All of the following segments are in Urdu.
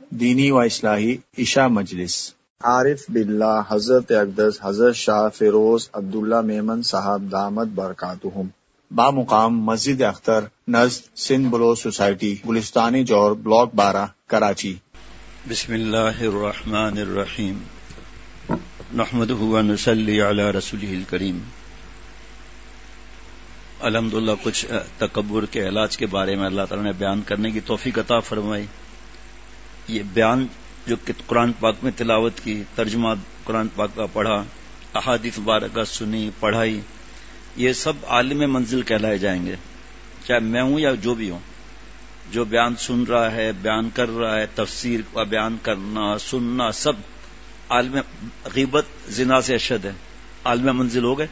دینی و اصلاحی عشاء مجلس۔ عارف باللہ حضرت اقدس حضرت شاہ فیروز عبداللہ میمن صاحب دامت برکاتہم، بامقام مسجد اختر نزد سندھ بلو سوسائٹی، گلستانی جوہر، بلاک 12، کراچی۔ بسم اللہ الرحمن الرحیم، نحمدہ و نصلی علی رسولہ الکریم۔ الحمدللہ کچھ تکبر کے علاج کے بارے میں اللہ تعالیٰ نے بیان کرنے کی توفیق عطا فرمائی۔ یہ بیان جو کہ قرآن پاک میں تلاوت کی، ترجمہ قرآن پاک کا پڑھا، احادیث مبارکہ سنی، پڑھائی، یہ سب عالم منزل کہلائے جائیں گے، چاہے میں ہوں یا جو بھی ہوں۔ جو بیان سن رہا ہے، بیان کر رہا ہے، تفسیر کا بیان کرنا، سننا، سب عالم غیبت زنا سے اشد ہے، عالم منزل ہو گئے۔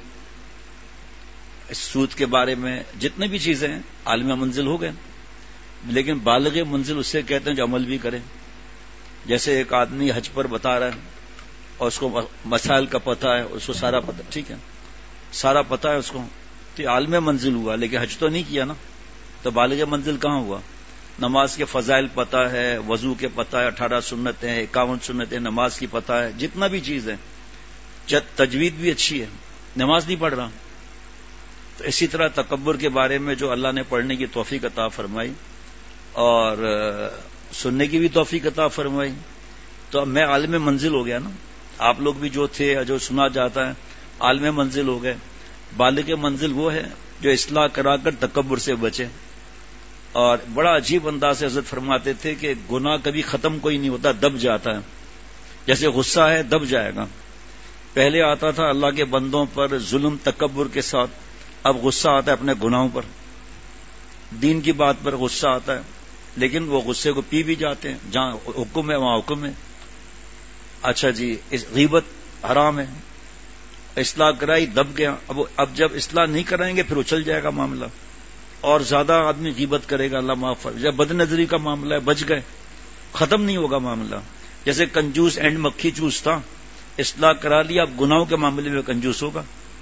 اس سود کے بارے میں جتنے بھی چیزیں ہیں عالم منزل ہو گئے، لیکن بالغ منزل اسے کہتے ہیں جو عمل بھی کرے۔ جیسے ایک آدمی حج پر بتا رہا ہے اور اس کو مسائل کا پتہ ہے، اس کو سارا پتہ، ٹھیک ہے، سارا پتہ ہے اس کو، تو یہ عالم منزل ہوا، لیکن حج تو نہیں کیا نا، تو بالغ منزل کہاں ہوا؟ نماز کے فضائل پتہ ہے، وضو کے پتہ ہے، 18 سنتیں، 51 سنتیں نماز کی پتہ ہے، جتنا بھی چیز ہے، تجوید بھی اچھی ہے، نماز نہیں پڑھ رہا۔ تو اسی طرح تکبر کے بارے میں جو اللہ نے پڑھنے کی توفیق عطا فرمائی اور سننے کی بھی توفیق عطا فرمائی، تو اب میں عالم منزل ہو گیا نا۔ آپ لوگ بھی جو تھے، جو سنا جاتا ہے، عالم منزل ہو گئے۔ بالغ منزل وہ ہے جو اصلاح کرا کر تکبر سے بچے۔ اور بڑا عجیب انداز سے حضرت فرماتے تھے کہ گناہ کبھی ختم کوئی نہیں ہوتا، دب جاتا ہے، جیسے غصہ ہے دب جائے گا۔ پہلے آتا تھا اللہ کے بندوں پر ظلم تکبر کے ساتھ، اب غصہ آتا ہے اپنے گناہوں پر، دین کی بات پر غصہ آتا ہے، لیکن وہ غصے کو پی بھی جاتے ہیں، جہاں حکم ہے وہاں حکم ہے۔ اچھا جی، اس غیبت حرام ہے، اصلاح کرائی دب گیا، اب جب اصلاح نہیں کرائیں گے پھر اچھل جائے گا معاملہ، اور زیادہ آدمی غیبت کرے گا، اللہ معاف فرمائے۔ جب بد نظری کا معاملہ ہے، بچ گئے، ختم نہیں ہوگا معاملہ۔ جیسے کنجوس اینڈ مکھی چوس تھا، اصلاح کرا لیا، اب گناہوں کے معاملے میں کنجوس ہوگا،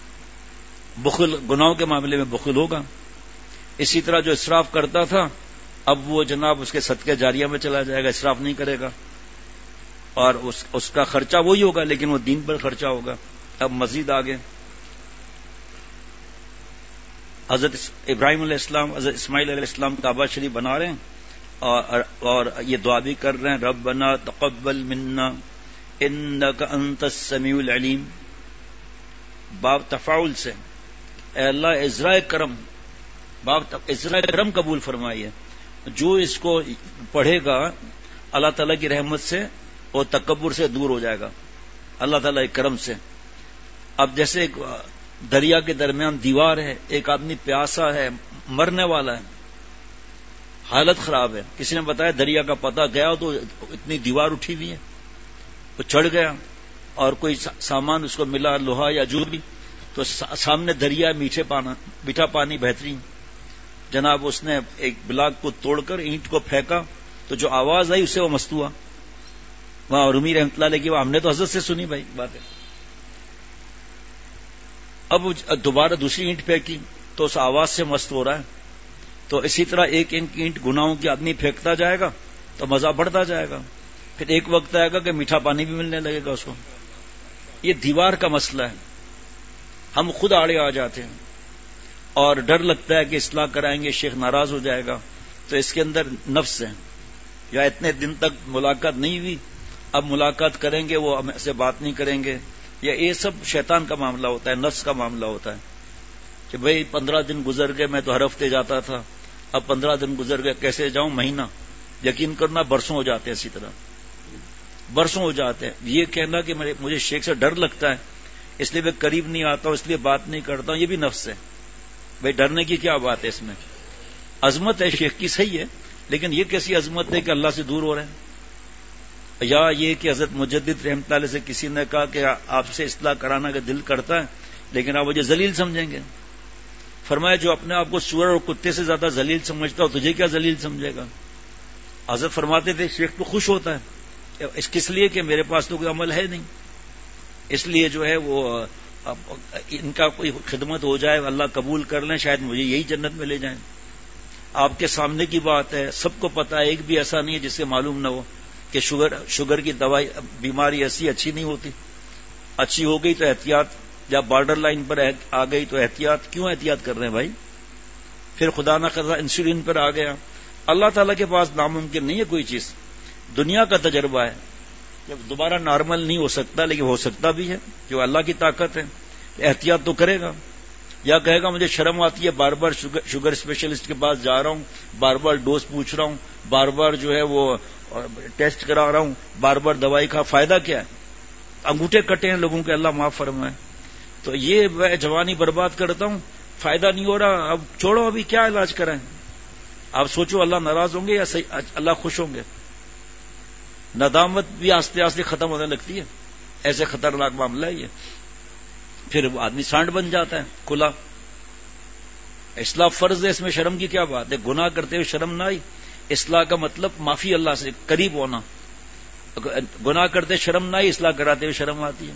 بخل گناہوں کے معاملے میں بخل ہوگا۔ اسی طرح جو اسراف کرتا تھا، اب وہ جناب اس کے صدقے جاریہ میں چلا جائے گا، اسراف نہیں کرے گا، اور اس کا خرچہ وہی ہوگا لیکن وہ دین پر خرچہ ہوگا۔ اب مزید آگے حضرت ابراہیم علیہ السلام، حضرت اسماعیل علیہ السلام کعبہ شریف بنا رہے ہیں اور یہ دعا بھی کر رہے ہیں، ربنا تقبل منا انک انت السمیع العلیم، باب تفاعل سے، اے اللہ ازرائے کرم، باب ازرائے کرم قبول فرمائیے۔ جو اس کو پڑھے گا اللہ تعالیٰ کی رحمت سے اور تکبر سے دور ہو جائے گا، اللہ تعالیٰ کے کرم سے۔ اب جیسے ایک دریا کے درمیان دیوار ہے، ایک آدمی پیاسا ہے، مرنے والا ہے، حالت خراب ہے، کسی نے بتایا دریا کا پتہ، گیا تو اتنی دیوار اٹھی ہوئی ہے، وہ چڑھ گیا اور کوئی سامان اس کو ملا، لوہا یا جو بھی، تو سامنے دریا، میٹھا پانی بہترین، جناب اس نے ایک بلاک کو توڑ کر اینٹ کو پھینکا تو جو آواز آئی اس سے وہ مست ہوا۔ وہاں رومی رحمۃ اللہ علیہ کی ہم نے تو حضرت سے سنی بھائی بات ہے۔ اب دوبارہ دوسری اینٹ پھینکی تو اس آواز سے مست ہو رہا ہے۔ تو اسی طرح ایک اینٹ گناہوں کی آدمی پھینکتا جائے گا تو مزہ بڑھتا جائے گا، پھر ایک وقت آئے گا کہ میٹھا پانی بھی ملنے لگے گا اس کو۔ یہ دیوار کا مسئلہ ہے، ہم خود آڑے آ جاتے ہیں اور ڈر لگتا ہے کہ اصلاح کرائیں گے شیخ ناراض ہو جائے گا، تو اس کے اندر نفس ہے، یا اتنے دن تک ملاقات نہیں ہوئی، اب ملاقات کریں گے وہ ہم سے بات نہیں کریں گے، یا یہ سب شیطان کا معاملہ ہوتا ہے، نفس کا معاملہ ہوتا ہے کہ بھئی 15 دن گزر گئے، میں تو ہر ہفتے جاتا تھا، اب 15 دن گزر گئے، کیسے جاؤں؟ مہینہ، یقین کرنا برسوں ہو جاتے ہیں، اسی طرح برسوں ہو جاتے ہیں۔ یہ کہنا کہ مجھے شیخ سے ڈر لگتا ہے اس لیے میں قریب نہیں آتا ہوں، اس لیے بات نہیں کرتا ہوں، یہ بھی نفس ہے۔ بھئی ڈرنے کی کیا بات ہے اس میں؟ عظمت ہے شیخ کی، صحیح ہے، لیکن یہ کیسی عظمت ہے کہ اللہ سے دور ہو رہے ہیں؟ یا یہ کہ حضرت مجدد رحمۃ اللہ علیہ سے کسی نے کہا کہ آپ سے اصلاح کرانا کا دل کرتا ہے لیکن آپ مجھے ذلیل سمجھیں گے، فرمایا جو اپنے آپ کو سور اور کتے سے زیادہ ذلیل سمجھتا ہو تجھے کیا ذلیل سمجھے گا؟ حضرت فرماتے تھے شیخ تو خوش ہوتا ہے، اس کس لیے کہ میرے پاس تو کوئی عمل ہے نہیں، اس لیے جو ہے وہ ان کا کوئی خدمت ہو جائے، اللہ قبول کر لیں، شاید مجھے یہی جنت میں لے جائیں۔ آپ کے سامنے کی بات ہے، سب کو پتا ہے، ایک بھی ایسا نہیں ہے جس سے معلوم نہ ہو کہ کہ شوگر کی دوائی بیماری ایسی اچھی نہیں ہوتی، اچھی ہو گئی تو احتیاط، جب بارڈر لائن پر آ گئی تو احتیاط، کیوں احتیاط کر رہے ہیں بھائی؟ پھر خدا نہ خدا انسولین پر آ گیا. اللہ تعالیٰ کے پاس ناممکن نہیں ہے کوئی چیز. دنیا کا تجربہ ہے جب دوبارہ نارمل نہیں ہو سکتا، لیکن ہو سکتا بھی ہے، جو اللہ کی طاقت ہے. احتیاط تو کرے گا، یا کہے گا مجھے شرم آتی ہے، بار بار شوگر اسپیشلسٹ کے پاس جا رہا ہوں، بار بار ڈوز پوچھ رہا ہوں، بار بار جو ہے وہ ٹیسٹ کرا رہا ہوں، بار بار دوائی کا فائدہ کیا ہے؟ انگوٹھے کٹے ہیں لوگوں کے، اللہ معاف فرمائے. تو یہ میں جوانی برباد کرتا ہوں، فائدہ نہیں ہو رہا، اب چھوڑو، ابھی کیا علاج کریں؟ آپ سوچو اللہ ناراض ہوں گے یا اللہ خوش ہوں گے؟ ندامت بھی آستے آستے ختم ہونے لگتی ہے. ایسے خطرناک معاملہ ہے یہ. پھر وہ آدمی سانڈ بن جاتا ہے کھلا. اصلاح فرض ہے، اس میں شرم کی کیا بات ہے؟ گناہ کرتے ہوئے شرم نہ آئی؟ اصلاح کا مطلب معافی، اللہ سے قریب ہونا. گناہ کرتے شرم نہ آئی، اصلاح کراتے ہوئے شرم آتی ہے.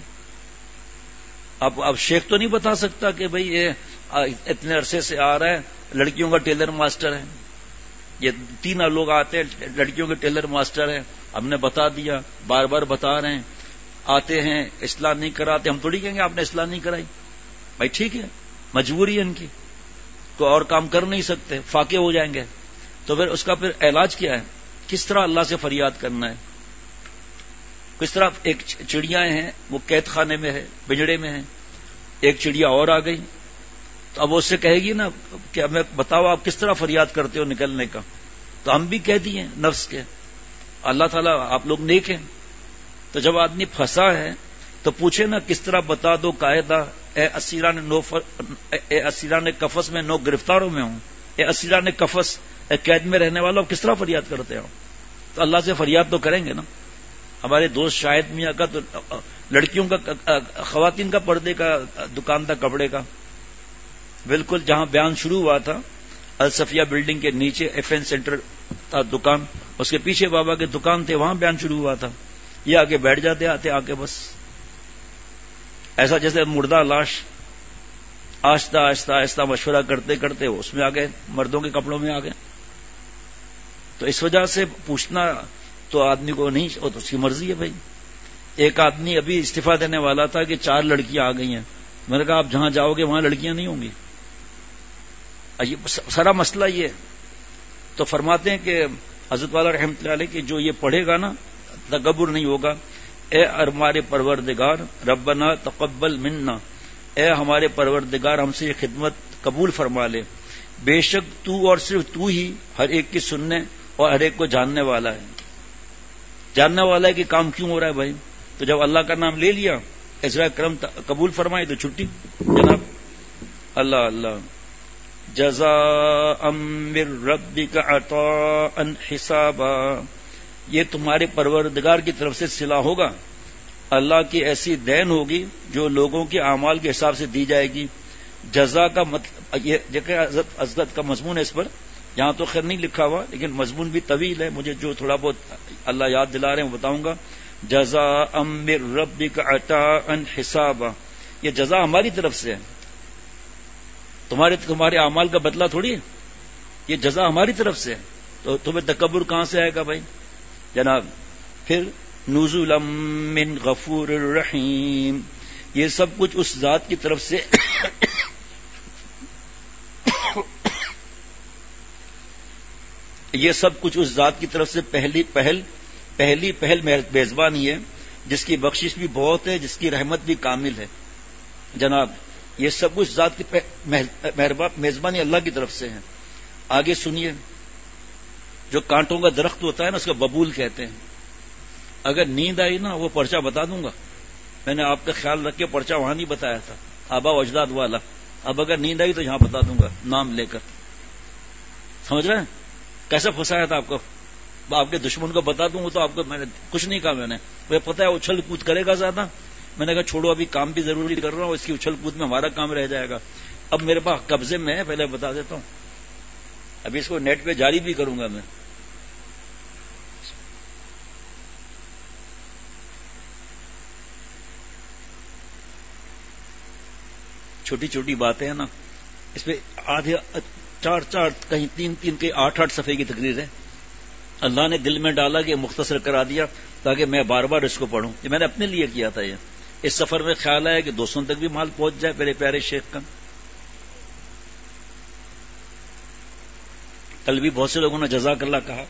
اب شیخ تو نہیں بتا سکتا کہ بھئی یہ اتنے عرصے سے آ رہا ہے، لڑکیوں کا ٹیلر ماسٹر ہے. یہ 3 لوگ آتے ہیں لڑکیوں کے ٹیلر ماسٹر ہیں، ہم نے بتا دیا، بار بار بتا رہے ہیں، آتے ہیں اصلاح نہیں کراتے. ہم تھوڑی کہیں گے آپ نے اصلاح نہیں کرائی. بھائی ٹھیک ہے، مجبوری ہے ان کی، کوئی اور کام کر نہیں سکتے، فاقے ہو جائیں گے. تو پھر اس کا پھر علاج کیا ہے؟ کس طرح اللہ سے فریاد کرنا ہے؟ کس طرح؟ ایک چڑیاں ہیں وہ قید خانے میں ہے، پنجڑے میں ہیں، ایک چڑیا اور آ گئی، تو اب اس سے کہے گی نا کہ ہمیں بتاؤ آپ کس طرح فریاد کرتے ہو نکلنے کا. تو ہم بھی کہہ دیے نفس کے، اللہ تعالیٰ آپ لوگ نیک ہیں. تو جب آدمی پھنسا ہے تو پوچھے نا کس طرح بتا دو قاعدہ، اے اسیران کفس میں 9 گرفتاروں میں ہوں، اے اسیران کفس، اے قید میں رہنے والوں، کس طرح فریاد کرتے ہو؟ تو اللہ سے فریاد تو کریں گے نا. ہمارے دوست شاہد میاں کا تو لڑکیوں کا، خواتین کا پردے کا دکان تھا، کپڑے کا، بالکل جہاں بیان شروع ہوا تھا الصفیہ بلڈنگ کے نیچے ایف این سینٹر تھا دکان، اس کے پیچھے بابا کے دکان تھے، وہاں بیان شروع ہوا تھا. یہ آگے بیٹھ جاتے آتے آ کے، بس ایسا جیسے مردہ لاش. آہستہ آہستہ آہستہ مشورہ کرتے کرتے اس میں آ گئے، مردوں کے کپڑوں میں آ گئے. تو اس وجہ سے پوچھنا تو آدمی کو نہیں، تو اس کی مرضی ہے بھائی. ایک آدمی ابھی استعفیٰ دینے والا تھا کہ 4 لڑکیاں آ گئی ہیں. میں نے کہا آپ جہاں جاؤ گے وہاں لڑکیاں نہیں ہوں گی. سارا مسئلہ یہ. تو فرماتے ہیں کہ حضرت والا رحمۃ اللہ علیہ کہ جو یہ پڑھے گا نا تکبر نہیں ہوگا. اے ہمارے پروردگار ربنا تقبل منا، اے ہمارے پروردگار ہم سے یہ خدمت قبول فرما لے. بے شک تو اور صرف تو ہی ہر ایک کی سننے اور ہر ایک کو جاننے والا ہے. جاننے والا ہے کہ کام کیوں ہو رہا ہے بھائی. تو جب اللہ کا نام لے لیا، اجرا کرم قبول فرمائے تو چھٹی جناب. اللہ اللہ. جزاء من ربک عطاء حسابا، یہ تمہارے پروردگار کی طرف سے صلہ ہوگا. اللہ کی ایسی دین ہوگی جو لوگوں کے اعمال کے حساب سے دی جائے گی. جزا کا مطلب یہ دیکھیں، حضرت کا مضمون ہے، اس پر یہاں تو خیر نہیں لکھا ہوا لیکن مضمون بھی طویل ہے، مجھے جو تھوڑا بہت اللہ یاد دلا رہے ہیں وہ بتاؤں گا. جزاء من ربک عطاء حسابا، یہ جزا ہماری طرف سے ہے، تمہارے اعمال کا بدلہ تھوڑی ہے، یہ جزا ہماری طرف سے ہے. تو تمہیں تکبر کہاں سے آئے گا بھائی جناب. پھر نزلا من غفور الرحیم، یہ سب کچھ اس ذات کی طرف سے یہ سب کچھ اس ذات کی طرف سے پہلی میزبانی ہے، جس کی بخشش بھی بہت ہے، جس کی رحمت بھی کامل ہے. جناب یہ سب کچھ ذات کی میزبانی اللہ کی طرف سے ہے. آگے سنیے، جو کانٹوں کا درخت ہوتا ہے نا، اس کا ببول کہتے ہیں. اگر نیند آئی نا، وہ پرچہ بتا دوں گا. میں نے آپ کا خیال رکھ کے پرچہ وہاں نہیں بتایا تھا، آبا و اجداد والا. اب اگر نیند آئی تو یہاں بتا دوں گا نام لے کر. سمجھ رہے ہیں کیسے پھنسایا تھا آپ کو؟ آپ کے دشمن کو بتا دوں تو آپ کو، میں نے کچھ نہیں کہا. میں نے مجھے پتا ہے اچھل کود کرے گا زیادہ. میں نے کہا چھوڑو، ابھی کام بھی ضروری کر رہا ہوں، اس کی اچھل کود میں ہمارا کام رہ جائے گا. اب میرے پاس قبضے میں ہے، پہلے بتا دیتا ہوں. ابھی اس کو نیٹ پہ جاری بھی کروں گا میں. چھوٹی چھوٹی باتیں ہیں نا، اس پہ آدھے 4 کہیں 3 کہیں 8 صفحے کی تقریر ہے. اللہ نے دل میں ڈالا کہ مختصر کرا دیا تاکہ میں بار بار اس کو پڑھوں. یہ میں نے اپنے لیے کیا تھا. یہ اس سفر میں خیال آیا کہ دوستوں تک بھی مال پہنچ جائے میرے پیارے شیخ کا. کل بھی بہت سے لوگوں نے جزاک اللہ کہا.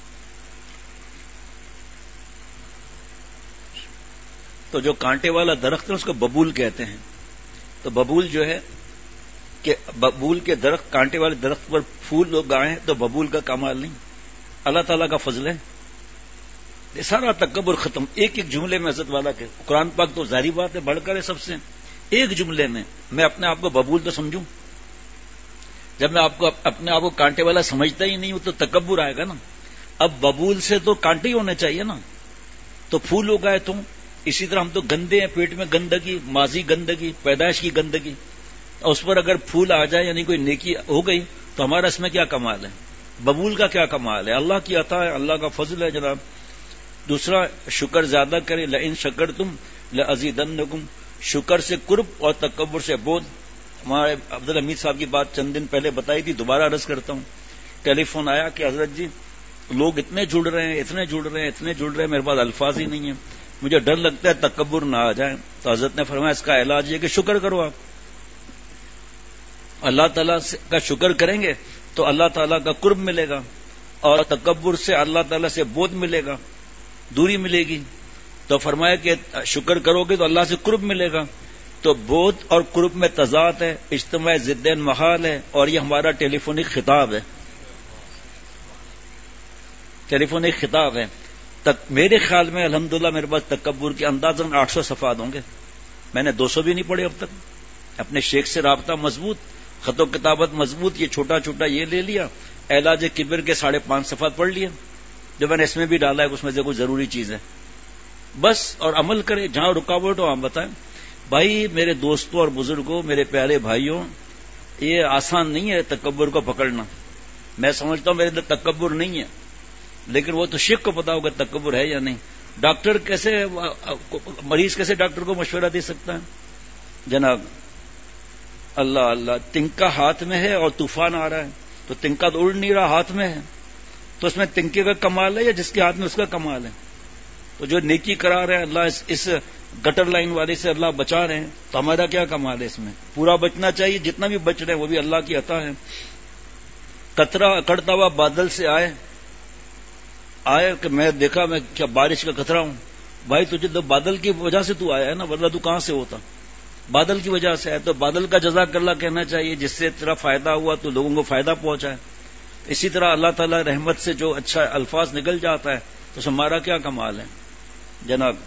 تو جو کانٹے والا درخت ہے اس کو ببول کہتے ہیں. تو ببول جو ہے کہ ببول کے درخت, کانٹے والے درخت پر پھول لوگ گائے ہیں تو ببول کا کمال نہیں, اللہ تعالیٰ کا فضل ہے. یہ سارا تکبر ختم ایک ایک جملے میں. حضرت والا کے قرآن پاک تو ظاہری بات ہے بڑھ کر ہے سب سے. ایک جملے میں میں اپنے آپ کو ببول تو سمجھوں. جب میں اپنے آپ کو کانٹے والا سمجھتا ہی نہیں ہوں تو تکبر آئے گا نا. اب ببول سے تو کانٹے ہی ہونے چاہیے نا. تو پھول اگائے تو اسی طرح ہم تو گندے ہیں, پیٹ میں گندگی, ماضی گندگی, پیدائش کی گندگی. اس پر اگر پھول آ جائے یعنی کوئی نیکی ہو گئی تو ہمارا اس میں کیا کمال ہے؟ ببول کا کیا کمال ہے؟ اللہ کی عطا ہے, اللہ کا فضل ہے جناب. دوسرا شکر زیادہ کرے, لئن شکرتم لازیدنکم. شکر سے قرب اور تکبر سے بود. ہمارے عبدالحمید صاحب کی بات چند دن پہلے بتائی تھی, دوبارہ عرض کرتا ہوں. ٹیلی فون آیا کہ حضرت جی لوگ اتنے جڑ رہے ہیں, اتنے جڑ رہے ہیں, اتنے جڑ رہے ہیں, میرے پاس الفاظ ہی نہیں ہیں, مجھے ڈر لگتا ہے تکبر نہ آ جائے. تو حضرت نے فرمایا اس کا علاج یہ کہ شکر کرو. آپ اللہ تعالیٰ کا شکر کریں گے تو اللہ تعالیٰ کا قرب ملے گا, اور تکبر سے اللہ تعالیٰ سے بود ملے گا, دوری ملے گی. تو فرمایا کہ شکر کرو گے تو اللہ سے قرب ملے گا. تو بود اور قرب میں تضاد ہے, اجتماع ضدین محال ہے, اور یہ ہمارا ٹیلی فونک خطاب ہے. ٹیلی فونک خطاب ہے. میرے خیال میں الحمدللہ میرے پاس تکبر کے اندازاً 800 صفحات ہوں گے. میں نے 200 بھی نہیں پڑھے اب تک. اپنے شیخ سے رابطہ مضبوط, خط و کتابت مضبوط, یہ چھوٹا چھوٹا یہ لے لیا, علاج کبر کے 5.5 صفحات پڑھ لیے. جو میں نے اس میں بھی ڈالا ہے اس میں سے کوئی ضروری چیز ہے بس, اور عمل کرے. جہاں رکاوٹ ہو آپ بتائیں. بھائی میرے دوستوں اور بزرگوں, میرے پیارے بھائیوں, یہ آسان نہیں ہے تکبر کو پکڑنا. میں سمجھتا ہوں میرے اندر تکبر نہیں ہے, لیکن وہ تو شیخ کو پتا ہوگا تکبر ہے یا نہیں. ڈاکٹر کیسے, مریض کیسے ڈاکٹر کو مشورہ دے سکتا ہے جناب؟ اللہ اللہ, تنکا ہاتھ میں ہے اور طوفان آ رہا ہے, تو تنکا تو اڑ نہیں رہا, ہاتھ میں ہے. تو اس میں تنکے کا کمال ہے یا جس کے ہاتھ میں اس کا کمال ہے؟ تو جو نیکی کرا رہے ہیں اللہ اس گٹر لائن والے سے اللہ بچا رہے ہیں, تو ہمارا کیا کمال ہے اس میں؟ پورا بچنا چاہیے, جتنا بھی بچ رہے ہیں وہ بھی اللہ کی عطا ہے. قطرہ اکڑتا ہوا بادل سے آئے کہ میں دیکھا میں کیا بارش کا قطرہ ہوں. بھائی تجھے تو بادل کی وجہ سے تو آیا ہے نا, ورنہ تو کہاں سے ہوتا؟ بادل کی وجہ سے ہے, تو بادل کا جزاک اللہ کہنا چاہیے, جس سے تیرا فائدہ ہوا تو لوگوں کو فائدہ پہنچا ہے. اسی طرح اللہ تعالی رحمت سے جو اچھا الفاظ نکل جاتا ہے تو ہمارا کیا کمال ہے جناب؟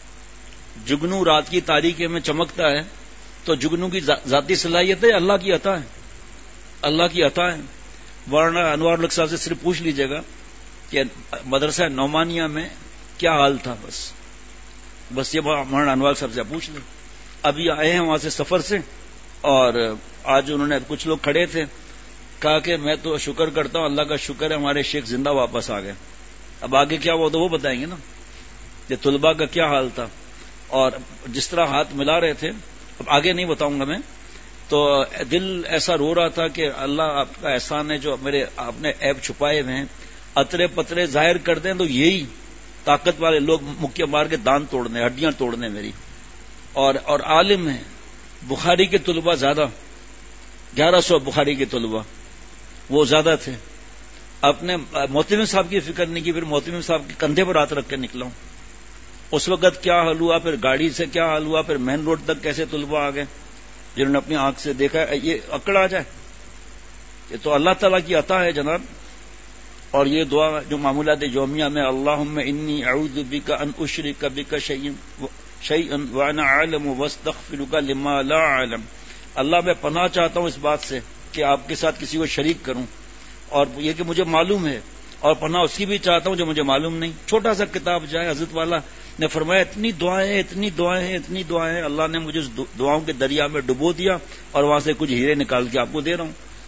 جگنو رات کی تاریکی میں چمکتا ہے, تو جگنو کی ذاتی صلاحیت ہے, اللہ کی عطا ہے, اللہ کی عطا ہے. ورنہ انوار الحق صاحب سے صرف پوچھ لیجئے گا کہ مدرسہ نعمانیہ میں کیا حال تھا, بس یہ مولانا انوار صاحب سے پوچھ لیں. ابھی آئے ہیں وہاں سے سفر سے, اور آج انہوں نے, کچھ لوگ کھڑے تھے, کہا کہ میں تو شکر کرتا ہوں, اللہ کا شکر ہے ہمارے شیخ زندہ واپس آ گئے. اب آگے کیا ہوا تو وہ بتائیں گے نا, کہ طلباء کا کیا حال تھا, اور جس طرح ہاتھ ملا رہے تھے. اب آگے نہیں بتاؤں گا میں, تو دل ایسا رو رہا تھا کہ اللہ آپ کا احسان ہے جو میرے آپ نے عیب چھپائے ہوئے ہیں, اترے پترے ظاہر کر دیں تو یہی طاقت والے لوگ مکے مار کے دان توڑنے, ہڈیاں توڑنے میری. اور عالم ہیں. بخاری کے طلباء زیادہ, 1100 بخاری کے طلباء وہ زیادہ تھے. اپنے محتمم صاحب کی فکر نہیں کی, پھر محتمم صاحب کے کندھے پر ہاتھ رکھ کے نکلا ہوں. اس وقت کیا حال ہوا, پھر گاڑی سے کیا حال ہوا, پھر مین روڈ تک کیسے طلباء آ گئے جنہوں نے اپنی آنکھ سے دیکھا. یہ اکڑ آ جائے, یہ تو اللہ تعالیٰ کی عطا ہے جناب. اور یہ دعا جو معمولات یومیہ میں, اللہم انی اعوذ بک ان اشرک بک شیئا وانا اعلم واستغفرک لما لا اعلم. اللہ میں پناہ چاہتا ہوں اس بات سے کہ آپ کے ساتھ کسی کو شریک کروں, اور یہ کہ مجھے معلوم ہے, اور پناہ اس کی بھی چاہتا ہوں جو مجھے معلوم نہیں. چھوٹا سا کتاب جائے, حضرت والا نے فرمایا اتنی دعائیں, اتنی دعائیں, اتنی دعائیں. اللہ نے مجھے اس دعاؤں کے دریا میں ڈبو دیا, اور وہاں سے کچھ ہیرے نکال کے آپ کو دے رہا ہوں.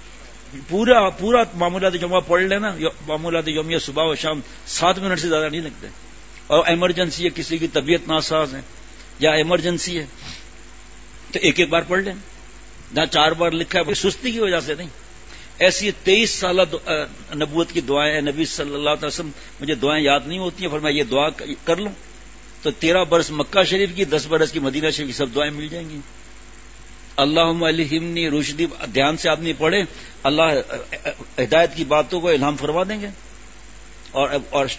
پورا معمولات جمعہ پڑھ لینا. معمولات یومیہ صبح و شام 7 منٹ سے زیادہ نہیں لگتے. اور ایمرجنسی ہے, کسی کی طبیعت ناساز ہے یا ایمرجنسی ہے, تو ایک بار پڑھ لیں. جہاں 4 بار لکھا ہے سستی کی وجہ سے نہیں, ایسی 23 سالہ نبوت کی دعائیں ہیں. نبی صلی اللہ علیہ وسلم مجھے دعائیں یاد نہیں ہوتی ہیں، فرمایا یہ دعا کر لوں تو 13 برس مکہ شریف کی، 10 برس کی مدینہ شریف کی سب دعائیں مل جائیں گی. اللہم الہمنی رشدی، دھیان سے آدمی پڑھے اللہ ہدایت کی باتوں کو الہام فرما دیں گے. اور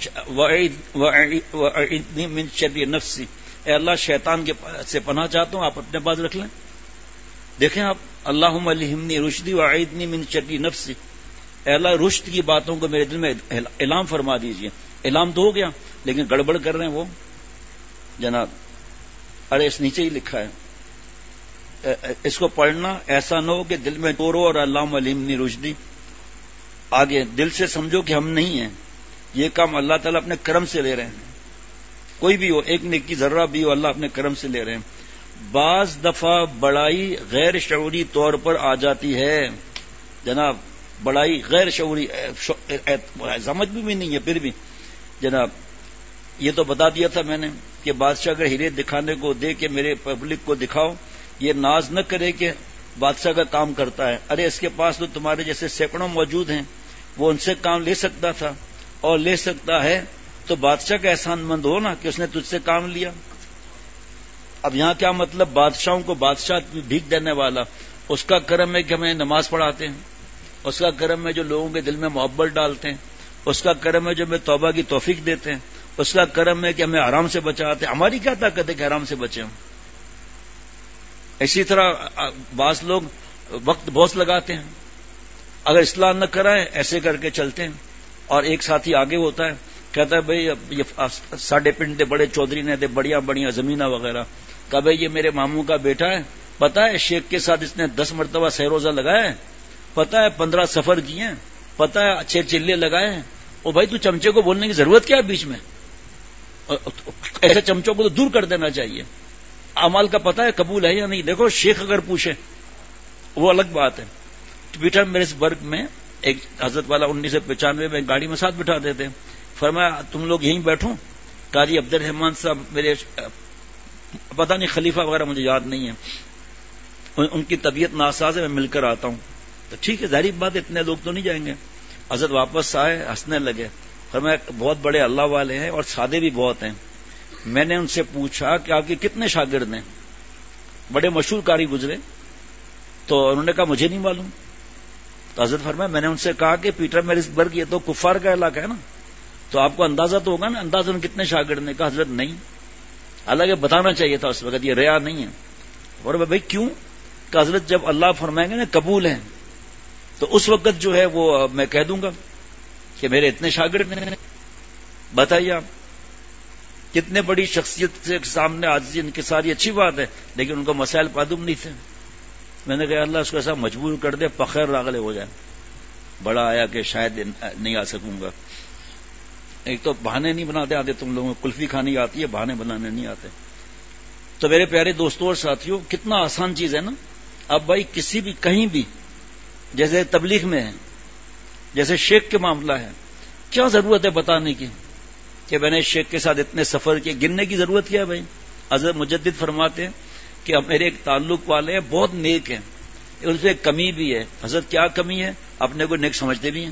وَأَعِذْنِي مِن شَرِّ نَفْسِي، اے اللہ شیطان سے پناہ چاہتا ہوں، آپ اپنے پاس رکھ لیں. دیکھیں آپ، اللہم الہمنی رشدی وَأَعِذْنِي مِن شَرِّ نَفْسِي، اے اللہ رشد کی باتوں کو میرے دل میں الہام فرما دیجئے. الہام تو ہو گیا لیکن گڑبڑ کر رہے ہیں وہ جناب. ارے اس نیچے ہی لکھا ہے، اس کو پڑھنا ایسا نہ ہو کہ دل میں ٹورو اور اللہم الہمنی رشدی آگے دل سے سمجھو کہ ہم نہیں ہیں. یہ کام اللہ تعالیٰ اپنے کرم سے لے رہے ہیں. کوئی بھی ہو، ایک نیکی ذرہ بھی ہو، اللہ اپنے کرم سے لے رہے ہیں. بعض دفعہ بڑائی غیر شعوری طور پر آ جاتی ہے جناب. بڑائی غیر شعوری، سمجھ بھی نہیں ہے پھر بھی جناب. یہ تو بتا دیا تھا میں نے کہ بادشاہ اگر ہیرے دکھانے کو دے کہ میرے پبلک کو دکھاؤ، یہ ناز نہ کرے کہ بادشاہ کا کام کرتا ہے. ارے اس کے پاس تو تمہارے جیسے سینکڑوں موجود ہیں، وہ ان سے کام لے سکتا تھا اور لے سکتا ہے، تو بادشاہ کا احسان مند ہو نا کہ اس نے تجھ سے کام لیا. اب یہاں کیا مطلب؟ بادشاہوں کو بادشاہ بھیک دینے والا، اس کا کرم ہے کہ ہمیں نماز پڑھاتے ہیں، اس کا کرم ہے جو لوگوں کے دل میں محبت ڈالتے ہیں، اس کا کرم ہے جو ہمیں توبہ کی توفیق دیتے ہیں، اس کا کرم ہے کہ ہمیں حرام سے بچاتے ہیں. ہماری کیا طاقت ہے کہ حرام سے بچیں ہم؟ اسی طرح بعض لوگ وقت بہت لگاتے ہیں، اگر اصلاح نہ کرائیں ایسے کر کے چلتے ہیں. اور ایک ساتھی آگے ہوتا ہے، کہتا ہے بھئی یہ ساڈے پنڈ دے بڑے چودھری نے دے بڑیاں بڑیاں زمینہ وغیرہ، کہ بھئی یہ میرے ماموں کا بیٹا ہے، پتہ ہے شیخ کے ساتھ اس نے 10 مرتبہ سہ روزہ لگایا ہے، پتہ ہے 15 سفر کیے ہیں، پتہ ہے 6 چلے لگائے ہیں. او بھائی تو چمچے کو بولنے کی ضرورت کیا ہے بیچ میں؟ ایسے چمچوں کو تو دور کر دینا چاہیے. اعمال کا پتہ ہے قبول ہے یا نہیں؟ دیکھو شیخ اگر پوچھے وہ الگ بات ہے. پیٹر میرسبرگ میں ایک حضرت والا 1995 میں گاڑی میں ساتھ بٹھا دیتے، فرمایا تم لوگ یہیں بیٹھو. قاری عبد الرحمان صاحب میرے پتہ نہیں خلیفہ وغیرہ مجھے یاد نہیں ہے، ان کی طبیعت ناساز ہے، میں مل کر آتا ہوں. تو ٹھیک ہے، ظاہر بات اتنے لوگ تو نہیں جائیں گے. حضرت واپس آئے، ہنسنے لگے، فرمایا بہت بڑے اللہ والے ہیں اور سادے بھی بہت ہیں. میں نے ان سے پوچھا کہ آپ کے کتنے شاگرد ہیں؟ بڑے مشہور قاری گزرے. تو انہوں نے کہا مجھے نہیں معلوم. تو حضرت فرمایا میں نے ان سے کہا کہ پیٹر میرسبرگ یہ تو کفار کا علاقہ ہے نا، تو آپ کو اندازہ تو ہوگا نا اندازہ کتنے شاگرد نے. کہا حضرت نہیں، حالانکہ بتانا چاہیے تھا اس وقت، یہ ریا نہیں ہے. اور بھائی کیوں؟ کہ حضرت جب اللہ فرمائیں گے نا قبول ہیں تو اس وقت جو ہے وہ میں کہہ دوں گا کہ میرے اتنے شاگرد ہیں. بتائیے آپ کتنے بڑی شخصیت سے سامنے عاجزی ان کی ساری اچھی بات ہے، لیکن ان کو مسائل معلوم نہیں تھے. میں نے کہا اللہ اس کو ایسا مجبور کر دے فخر راغلے ہو جائے. بڑا آیا کہ شاید نہیں آ سکوں گا. ایک تو بہانے نہیں بناتے آتے تم لوگوں کو، کلفی کھانی آتی ہے، بہانے بنانے نہیں آتے. تو میرے پیارے دوستوں اور ساتھیوں، کتنا آسان چیز ہے نا. اب بھائی کسی بھی کہیں بھی، جیسے تبلیغ میں ہے، جیسے شیخ کے معاملہ ہے، کیا ضرورت ہے بتانے کی کہ میں نے شیخ کے ساتھ اتنے سفر کیے؟ گننے کی ضرورت کیا ہے بھائی؟ حضرت مجدد فرماتے ہیں کہ میرے ایک تعلق والے ہیں بہت نیک ہیں، ان سے ایک کمی بھی ہے. حضرت کیا کمی ہے؟ اپنے کو نیک سمجھتے بھی ہیں،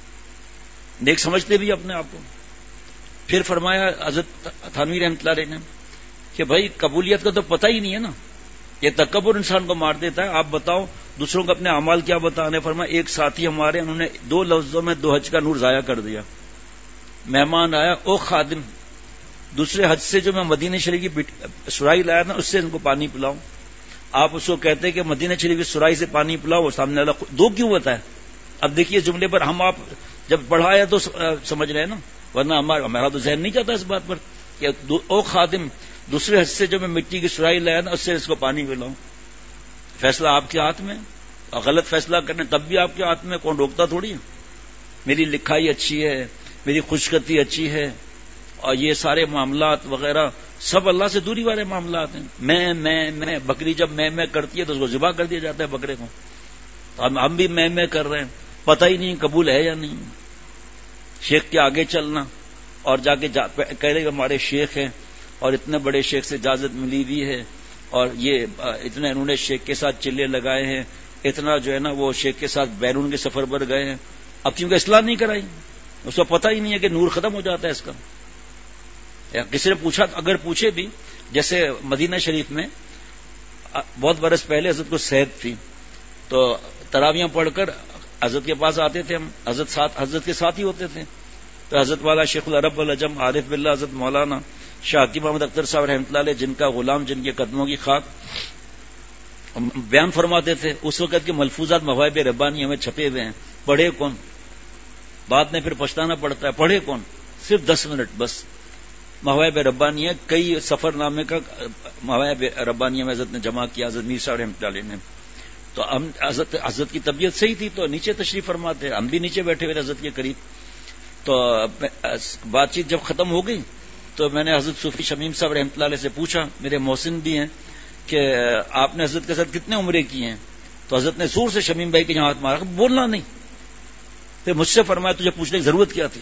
نیک سمجھتے بھی اپنے آپ کو. پھر فرمایا حضرت تھانوی رحمۃ اللہ علیہ نے کہ بھائی قبولیت کا تو پتہ ہی نہیں ہے نا، یہ تکبر انسان کو مار دیتا ہے. آپ بتاؤ دوسروں کو اپنے اعمال کیا بتانے. فرمایا ایک ساتھی ہمارے، انہوں نے 2 لفظوں میں 2 حج کا نور ضائع کر دیا. مہمان آیا، او خادم دوسرے حج سے جو میں مدینہ شریف کی سرائی لایا نا اس سے ان کو پانی پلاؤ. آپ اس کو کہتے کہ مدینہ شریف کی سرائی سے پانی پلاؤ، وہ سامنے والا 2 کیوں بتائے؟ اب دیکھیے جملے پر ہم آپ جب پڑھایا تو سمجھ رہے ہیں نا، ورنہ ہمارا تو ذہن نہیں چاہتا اس بات پر کہ او خادم دوسرے حج سے جو میں مٹی کی سرائی لایا نا اس سے اس کو پانی پلاؤں. فیصلہ آپ کے ہاتھ میں، غلط فیصلہ کرنے تب بھی آپ کے ہاتھ میں، کون روکتا تھوڑی ہے. میری لکھائی اچھی ہے، میری خوشخطی اچھی ہے، اور یہ سارے معاملات وغیرہ سب اللہ سے دوری والے معاملات ہیں. میں بکری جب میں کرتی ہے تو اس کو ذبح کر دیا جاتا ہے بکرے کو. ہم بھی میں کر رہے ہیں، پتہ ہی نہیں قبول ہے یا نہیں. شیخ کے آگے چلنا اور جا کے کہہ رہے ہمارے شیخ ہیں اور اتنے بڑے شیخ سے اجازت ملی ہوئی ہے، اور یہ اتنے انہوں نے شیخ کے ساتھ چلے لگائے ہیں اتنا جو ہے نا وہ شیخ کے ساتھ بیرون کے سفر پر گئے ہیں. اب کیونکہ اصلاح نہیں کرائی, اس کو پتہ ہی نہیں ہے کہ نور ختم ہو جاتا ہے اس کا. کسی نے پوچھا, اگر پوچھے بھی, جیسے مدینہ شریف میں بہت برس پہلے حضرت کو صحت تھی تو تراویاں پڑھ کر حضرت کے پاس آتے تھے ہم, حضرت کے ساتھ ہی ہوتے تھے. تو حضرت والا شیخ العرب العجم عارف باللہ حضرت مولانا شاہ حکیم محمد اختر صاحب رحمۃ اللہ علیہ, جن کا غلام, جن کے قدموں کی خاک, بیان فرماتے تھے. اس وقت کے ملفوظات مواہب ربانی ہمیں چھپے ہوئے ہیں, پڑھے کون؟ بعد میں پھر پچھتانا پڑتا ہے, پڑھے کون؟ صرف 10 منٹ بس. مواہب ربانی ہے, کئی سفر نامے کا مواہب ربانی میں حضرت نے جمع کیا, حضرت میر صاحب رحمۃ اللہ علیہ نے. تو ہم حضرت کی طبیعت صحیح تھی تو نیچے تشریف فرماتے, ہم بھی نیچے بیٹھے ہوئے تھے حضرت کے قریب. تو بات چیت جب ختم ہو گئی تو میں نے حضرت صوفی شمیم صاحب رحمۃ اللہ علیہ سے پوچھا, میرے محسن بھی ہیں, کہ آپ نے حضرت کے ساتھ کتنے عمرے کیے ہیں؟ تو حضرت نے زور سے شمیم بھائی کے یہاں ہاتھ مارا, بولنا نہیں. پھر مجھ سے فرمایا تجھے پوچھنے کی ضرورت کیا تھی؟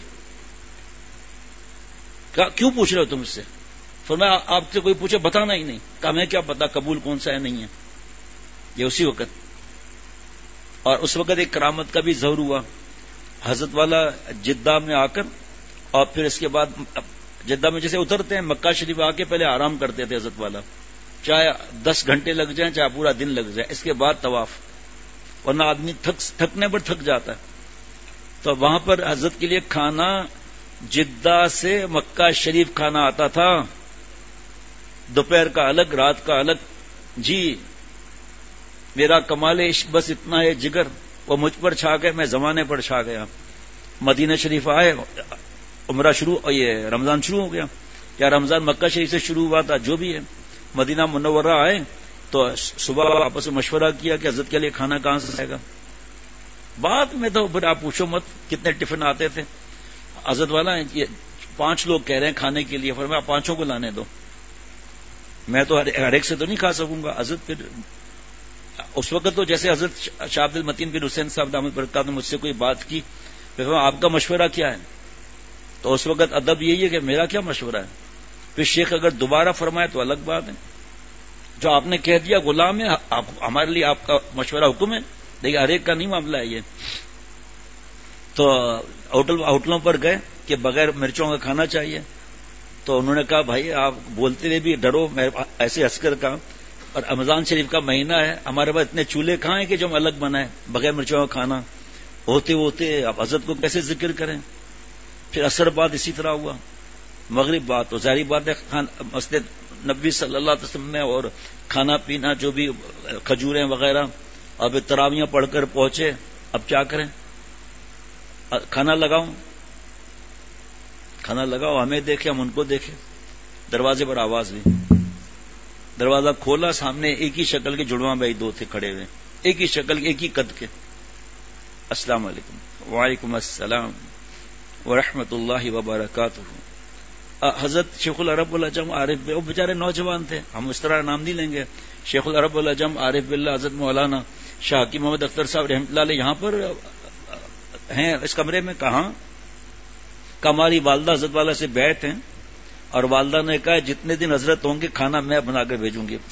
کیوں پوچھ رہے ہو تم مجھ سے؟ فرمایا آپ سے کوئی پوچھے بتانا ہی نہیں. کہا میں کیا پتا قبول کون سا ہے نہیں ہے. یہ اسی وقت, اور اس وقت ایک کرامت کا بھی ظہور ہوا. حضرت والا جدہ میں آ کر, اور پھر اس کے بعد جدہ میں جیسے اترتے ہیں مکہ شریف آ کے پہلے آرام کرتے تھے حضرت والا, چاہے 10 گھنٹے لگ جائیں چاہے پورا دن لگ جائے, اس کے بعد طواف, ورنہ آدمی تھکنے پر تھک جاتا ہے. تو وہاں پر حضرت کے لیے کھانا جدہ سے مکہ شریف کھانا آتا تھا, دوپہر کا الگ رات کا الگ. جی میرا کمال عشق بس اتنا ہے جگر, وہ مجھ پر چھا گئے, میں زمانے پر چھا گیا. مدینہ شریف آئے, عمرہ شروع, یہ رمضان شروع ہو گیا, یا رمضان مکہ شریف سے شروع ہوا تھا, جو بھی ہے. مدینہ منورہ آئے تو صبح آپس میں مشورہ کیا کہ حضرت کے لیے کھانا کہاں سے آئے گا. بعد میں تو پھر آپ پوچھو مت کتنے ٹفن آتے تھے. حضرت والا یہ 5 لوگ کہہ رہے ہیں کھانے کے لیے, فرمایا 5 کو لانے دو, میں تو ہر ایک سے تو نہیں کھا سکوں گا. حضرت پھر اس وقت تو جیسے حضرت شاہ عبد المتین بن حسین صاحب دامت برکات نے مجھ سے کوئی بات کی, پھر آپ کا مشورہ کیا ہے؟ تو اس وقت ادب یہی ہے کہ میرا کیا مشورہ ہے. پھر شیخ اگر دوبارہ فرمائے تو الگ بات ہے, جو آپ نے کہہ دیا غلام ہے, ہمارے لیے آپ کا مشورہ حکم ہے, لیکن ہر ایک کا نہیں معاملہ ہے یہ. تو ہوٹلوں پر گئے کہ بغیر مرچوں کا کھانا چاہیے, تو انہوں نے کہا بھائی آپ بولتے ہوئے بھی ڈرو, میں ایسے ہنس کر کہا, اور رمضان شریف کا مہینہ ہے, ہمارے پاس اتنے چولہے کہاں ہیں کہ جو ہم الگ بنائیں بغیر مرچوں کا کھانا. ہوتے اب حضرت کو کیسے ذکر کریں. پھر عصر بعد اسی طرح ہوا, مغرب بعد تو ظاہری بات ہے مسجد نبی صلی اللہ علیہ وسلم میں, اور کھانا پینا جو بھی کھجوریں وغیرہ, اب تراویاں پڑھ کر پہنچے. اب کیا کریں؟ کھانا لگاؤ, ہمیں دیکھے ہم ان کو دیکھے. دروازے پر آواز ہوئی, دروازہ کھولا, سامنے ایک ہی شکل کے جڑواں بھائی 2 تھے کھڑے ہوئے, ایک ہی شکل, ایک ہی قد کے. السلام علیکم. وعلیکم السلام ورحمۃ اللہ وبرکاتہ. حضرت شیخ العرب العجم عارف, وہ بیچارے نوجوان تھے, ہم اس طرح نام نہیں لیں گے. شیخ العرب العجم عارف باللہ حضرت مولانا شاہ حکیم محمد اختر صاحب رحمۃ اللہ علیہ یہاں پر ہیں اس کمرے میں. کہاں؟ ہماری والدہ حضرت والا سے بیٹھ ہیں, اور والدہ نے کہا جتنے دن حضرت ہوں گے کھانا میں بنا کر بھیجوں گی,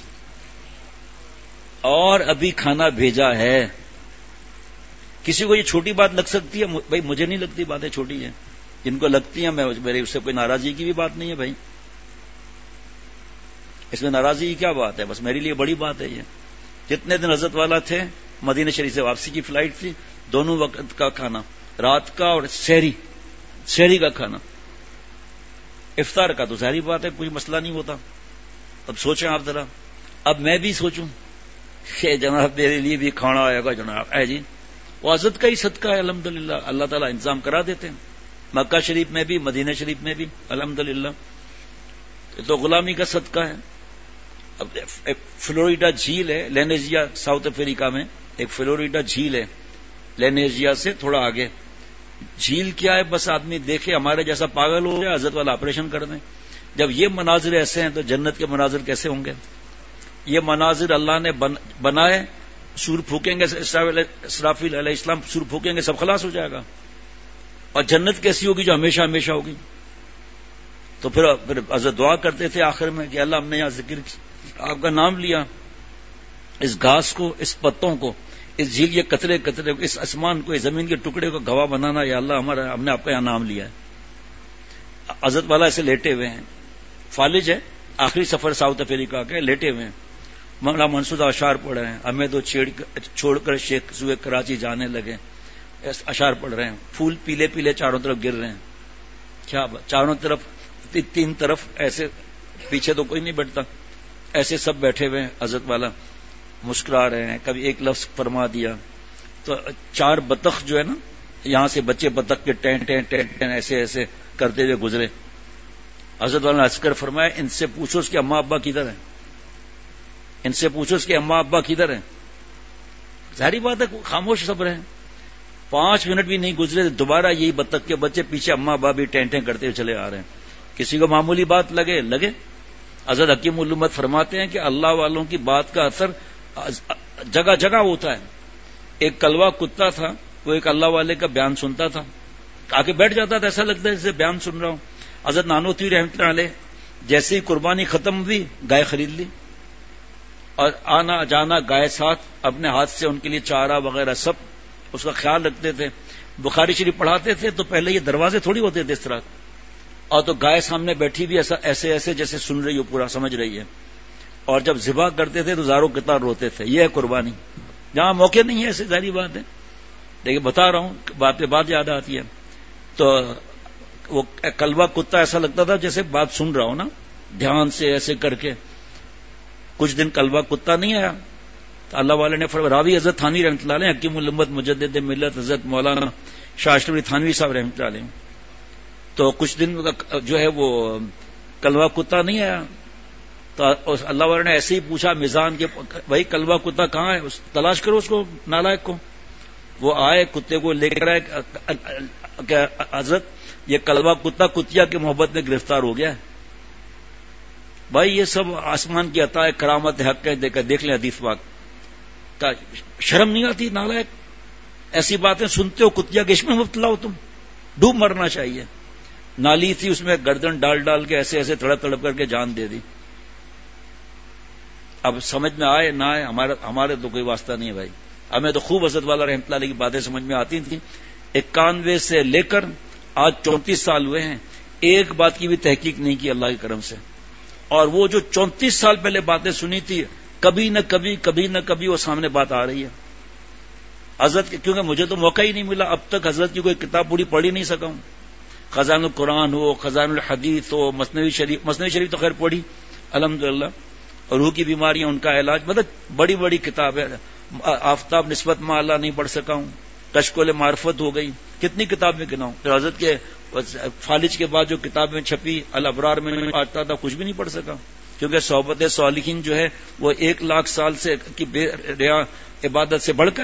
اور ابھی کھانا بھیجا ہے. کسی کو یہ چھوٹی بات لگ سکتی ہے بھائی, مجھے نہیں لگتی باتیں چھوٹی ہیں, جن کو لگتی ہیں میری اس سے کوئی ناراضگی کی بھی بات نہیں ہے بھائی. اس میں ناراضی کی کیا بات ہے, بس میرے لیے بڑی بات ہے یہ. جتنے دن حضرت والا تھے, مدینہ شریف سے واپسی کی فلائٹ تھی, دونوں وقت کا کھانا, رات کا اور سحری کا کھانا. افطار کا تو ظاہری بات ہے کوئی مسئلہ نہیں ہوتا. اب سوچیں آپ ذرا, اب میں بھی سوچوں کہ جناب میرے لیے بھی کھانا آئے گا جناب. جی وہ حضرت کا ہی صدقہ ہے الحمدللہ, اللہ تعالیٰ انتظام کرا دیتے ہیں. مکہ شریف میں بھی, مدینہ شریف میں بھی الحمدللہ. تو غلامی کا صدقہ ہے. اب فلوریڈا جھیل ہے لینیزیا, ساؤتھ افریقہ میں ایک فلوریڈا جھیل ہے, لینیزیا سے تھوڑا آگے. جھیل کیا ہے, بس آدمی دیکھے ہمارے جیسا پاگل ہو جائے, حضرت والا آپریشن کر دیں. جب یہ مناظر ایسے ہیں تو جنت کے مناظر کیسے ہوں گے؟ یہ مناظر اللہ نے بنائے, سور پھونکیں گے اسرافیل علیہ السلام, سور پھونکیں گے, سب خلاص ہو جائے گا. اور جنت کیسی ہوگی جو ہمیشہ ہمیشہ ہوگی. تو پھر حضرت دعا کرتے تھے آخر میں کہ اللہ ہم نے یہاں ذکر آپ کا نام لیا, اس گھاس کو, اس پتوں کو, اس جھیل کے قطرے قطرے کو، اس آسمان کو، اس زمین کے ٹکڑے کو گواہ بنانا، یا اللہ ہمارا، ہم نے آپ کا یہاں نام لیا ہے۔ حضرت والا ایسے لیٹے ہوئے ہیں، فالج ہے، آخری سفر ساؤتھ افریقہ کے، لیٹے ہوئے ہیں، مولانا منصور اشعار پڑھ رہے ہیں، ہمیں تو چھوڑ کر شیخ سوئے کراچی جانے لگے، اشعار پڑھ رہے ہیں، پھول پیلے پیلے چاروں طرف گر رہے ہیں، کیا چاروں طرف، تین طرف ایسے، پیچھے تو کوئی نہیں بیٹھتا، ایسے سب بیٹھے ہوئے ہیں، حضرت والا مسکرا رہے ہیں، کبھی ایک لفظ فرما دیا تو 4 بطخ جو ہے نا، یہاں سے بچے بطخ کے ٹین ٹین ٹین ٹین ایسے ایسے کرتے ہوئے گزرے۔ حضرت والا نے ہنس کر فرمایا ان سے پوچھو اس کے اماں ابا کدھر ہیں، ان سے پوچھو اس کے اماں ابا کدھر ہیں۔ ظاہری بات ہے خاموش سب رہے، 5 منٹ بھی نہیں گزرے دوبارہ یہی بطخ کے بچے پیچھے اماں ابا بھی ٹین ٹین کرتے ہوئے چلے آ رہے ہیں۔ کسی کو معمولی بات لگے۔ حضرت حکیم علومت فرماتے ہیں کہ اللہ والوں کی بات کا اثر جگہ جگہ ہوتا ہے۔ ایک کلوا کتا تھا، وہ ایک اللہ والے کا بیان سنتا تھا، آگے بیٹھ جاتا تھا، ایسا لگتا ہے جیسے بیان سن رہا ہوں۔ حضرت نانوتوی رحمۃ اللہ علیہ جیسے ہی قربانی ختم ہوئی گائے خرید لی، اور آنا جانا گائے ساتھ، اپنے ہاتھ سے ان کے لیے چارہ وغیرہ سب اس کا خیال رکھتے تھے۔ بخاری شریف پڑھاتے تھے تو پہلے یہ دروازے تھوڑی ہوتے تھے اس طرح، اور تو گائے سامنے بیٹھی بھی ایسے ایسے جیسے سن رہی ہو، پورا سمجھ رہی ہے، اور جب ذبح کرتے تھے تو زاروں قطار روتے تھے۔ یہ ہے قربانی، جہاں موقع نہیں ہے ایسے ظاہری بات ہے، لیکن بتا رہا ہوں بات پہ بات یاد آتی ہے۔ تو وہ کلوا کتا ایسا لگتا تھا جیسے بات سن رہا ہو نا، دھیان سے ایسے کر کے۔ کچھ دن کلوا کتا نہیں آیا تو اللہ والے نے فرمایا، راوی حضرت تھانوی رحمۃ اللہ علیہ، حکیم الامت مجدد ملت حضرت مولانا شاہ اشرف علی تھانوی صاحب رحمۃ اللہ علیہ، تو کچھ دن جو ہے وہ کلوا کتا نہیں آیا تو اللہ والے نے ایسے ہی پوچھا میزان کے، بھائی کلوا کتا کہاں ہے، تلاش کرو اس کو، نالائق کو۔ وہ آئے، کتے کو لے کر آئے کہ حضرت یہ کلوا کتا کتیا کی محبت میں گرفتار ہو گیا ہے۔ بھائی یہ سب آسمان کی عطا ہے، کرامت حق ہے، دیکھ لیں حدیث پاک کا، شرم نہیں آتی نالائق، ایسی باتیں سنتے ہو، کتیا کے عشق میں مبتلا ہو تم، ڈوب مرنا چاہیے۔ نالی تھی اس میں گردن ڈال کے ایسے ایسے تڑپ تڑپ کر کے جان دے دی۔ اب سمجھ میں آئے نہ آئے ہمارے تو کوئی واسطہ نہیں ہے بھائی، ہمیں تو خوب حضرت والا رحمۃ اللہ علیہ کی باتیں سمجھ میں آتی تھیں۔ 91 سے لے کر آج 34 سال ہوئے ہیں، ایک بات کی بھی تحقیق نہیں کی اللہ کے کرم سے، اور وہ جو 34 سال پہلے باتیں سنی تھی، کبھی نہ کبھی وہ سامنے بات آ رہی ہے حضرت، کیونکہ مجھے تو موقع ہی نہیں ملا اب تک حضرت کی کوئی کتاب پوری پڑھ ہی نہیں سکا ہوں، خزائن القرآن ہو، خزائن الحدیث ہو، مثنوی شریف تو خیر پڑھی الحمدللہ، اور روح کی بیماریاں ان کا علاج، مطلب بڑی بڑی کتاب ہے۔ آفتاب نسبت ما اللہ نہیں پڑھ سکا ہوں، کشکول معرفت ہو گئی، کتنی کتابیں گناؤں۔ پھر حضرت کے فالج کے بعد جو کتابیں چھپی الابرار میں آتا تھا کچھ بھی نہیں پڑھ سکا، کیونکہ صحبت صالحین جو ہے وہ 1,00,000 سال سے کی بے ریا عبادت سے بڑھ کر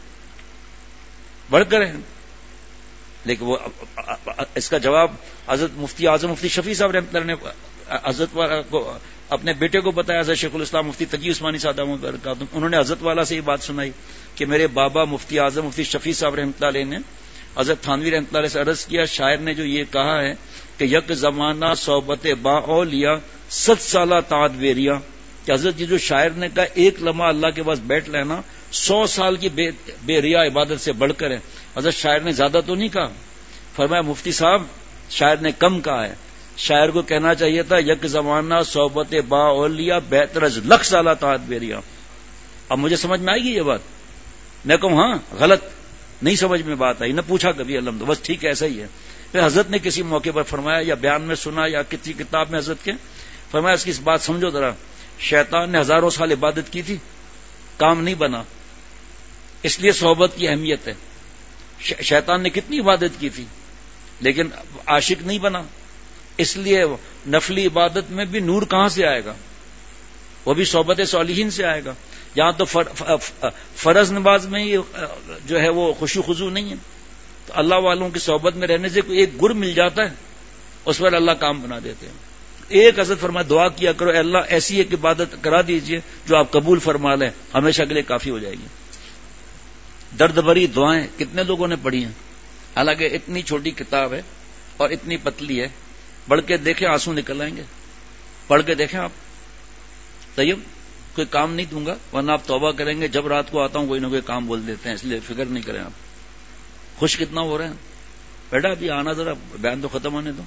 ہے۔ لیکن وہ اس کا جواب حضرت مفتی اعظم مفتی شفیع صاحب رحمۃ اللہ نے حضرت والا کو اپنے بیٹے کو بتایا، حضرت شیخ الاسلام مفتی تقی عثمانی صاحب برکاتہ، انہوں نے حضرت والا سے یہ بات سنائی کہ میرے بابا مفتی اعظم مفتی شفیع صاحب رحمۃ اللہ علیہ نے حضرت تھانوی رحمۃ اللہ علیہ سے عرض کیا، شاعر نے جو یہ کہا ہے کہ یک زمانہ صحبت با اولیا 7 سالہ تعت ویریا، کہ حضرت یہ جو شاعر نے کہا ایک لمحہ اللہ کے پاس بیٹھ لینا 100 سال کی بے ریا عبادت سے بڑھ کر ہے، حضرت شاعر نے زیادہ تو نہیں کہا۔ فرمایا مفتی صاحب شاعر نے کم کہا ہے، شاعر کو کہنا چاہیے تھا یک زمانہ صحبت با اولیا بہتر از 1,00,000 سالہ تعت ویریا۔ اب مجھے سمجھ میں آئے گی یہ بات، میں کہوں ہاں غلط نہیں سمجھ میں بات آئی، نہ پوچھا کبھی الحمد، بس ٹھیک ہے ایسا ہی ہے۔ پھر حضرت نے کسی موقع پر فرمایا یا بیان میں سنا یا کسی کتاب میں حضرت کے فرمایا، اس کی اس بات سمجھو ذرا، شیطان نے 1000 سال عبادت کی تھی، کام نہیں بنا، اس لیے صحبت کی اہمیت ہے۔ شیطان نے کتنی عبادت کی تھی لیکن عاشق نہیں بنا، اس لیے نفلی عبادت میں بھی نور کہاں سے آئے گا، وہ بھی صحبت صالحین سے آئے گا۔ یہاں تو فرض نماز میں ہی جو ہے وہ خشوع خضوع نہیں ہے، تو اللہ والوں کی صحبت میں رہنے سے کوئی ایک گر مل جاتا ہے، اس پر اللہ کام بنا دیتے ہیں۔ ایک حضرت فرمایا دعا کیا کرو، اے اللہ ایسی ایک عبادت کرا دیجئے جو آپ قبول فرما لیں، ہمیشہ کے لیے کافی ہو جائے گی۔ درد بھری دعائیں کتنے لوگوں نے پڑھی ہیں، حالانکہ اتنی چھوٹی کتاب ہے اور اتنی پتلی ہے، پڑھ کے دیکھیں آنسو نکل آئیں گے، پڑھ کے دیکھیں آپ۔ طیب کوئی کام نہیں دوں گا، ورنہ آپ توبہ کریں گے جب رات کو آتا ہوں کوئی نہ کوئی کام بول دیتے ہیں، اس لیے فکر نہیں کریں آپ. خوش کتنا ہو رہے ہیں بیٹا، ابھی آنا ذرا بیان تو ختم ہونے دو.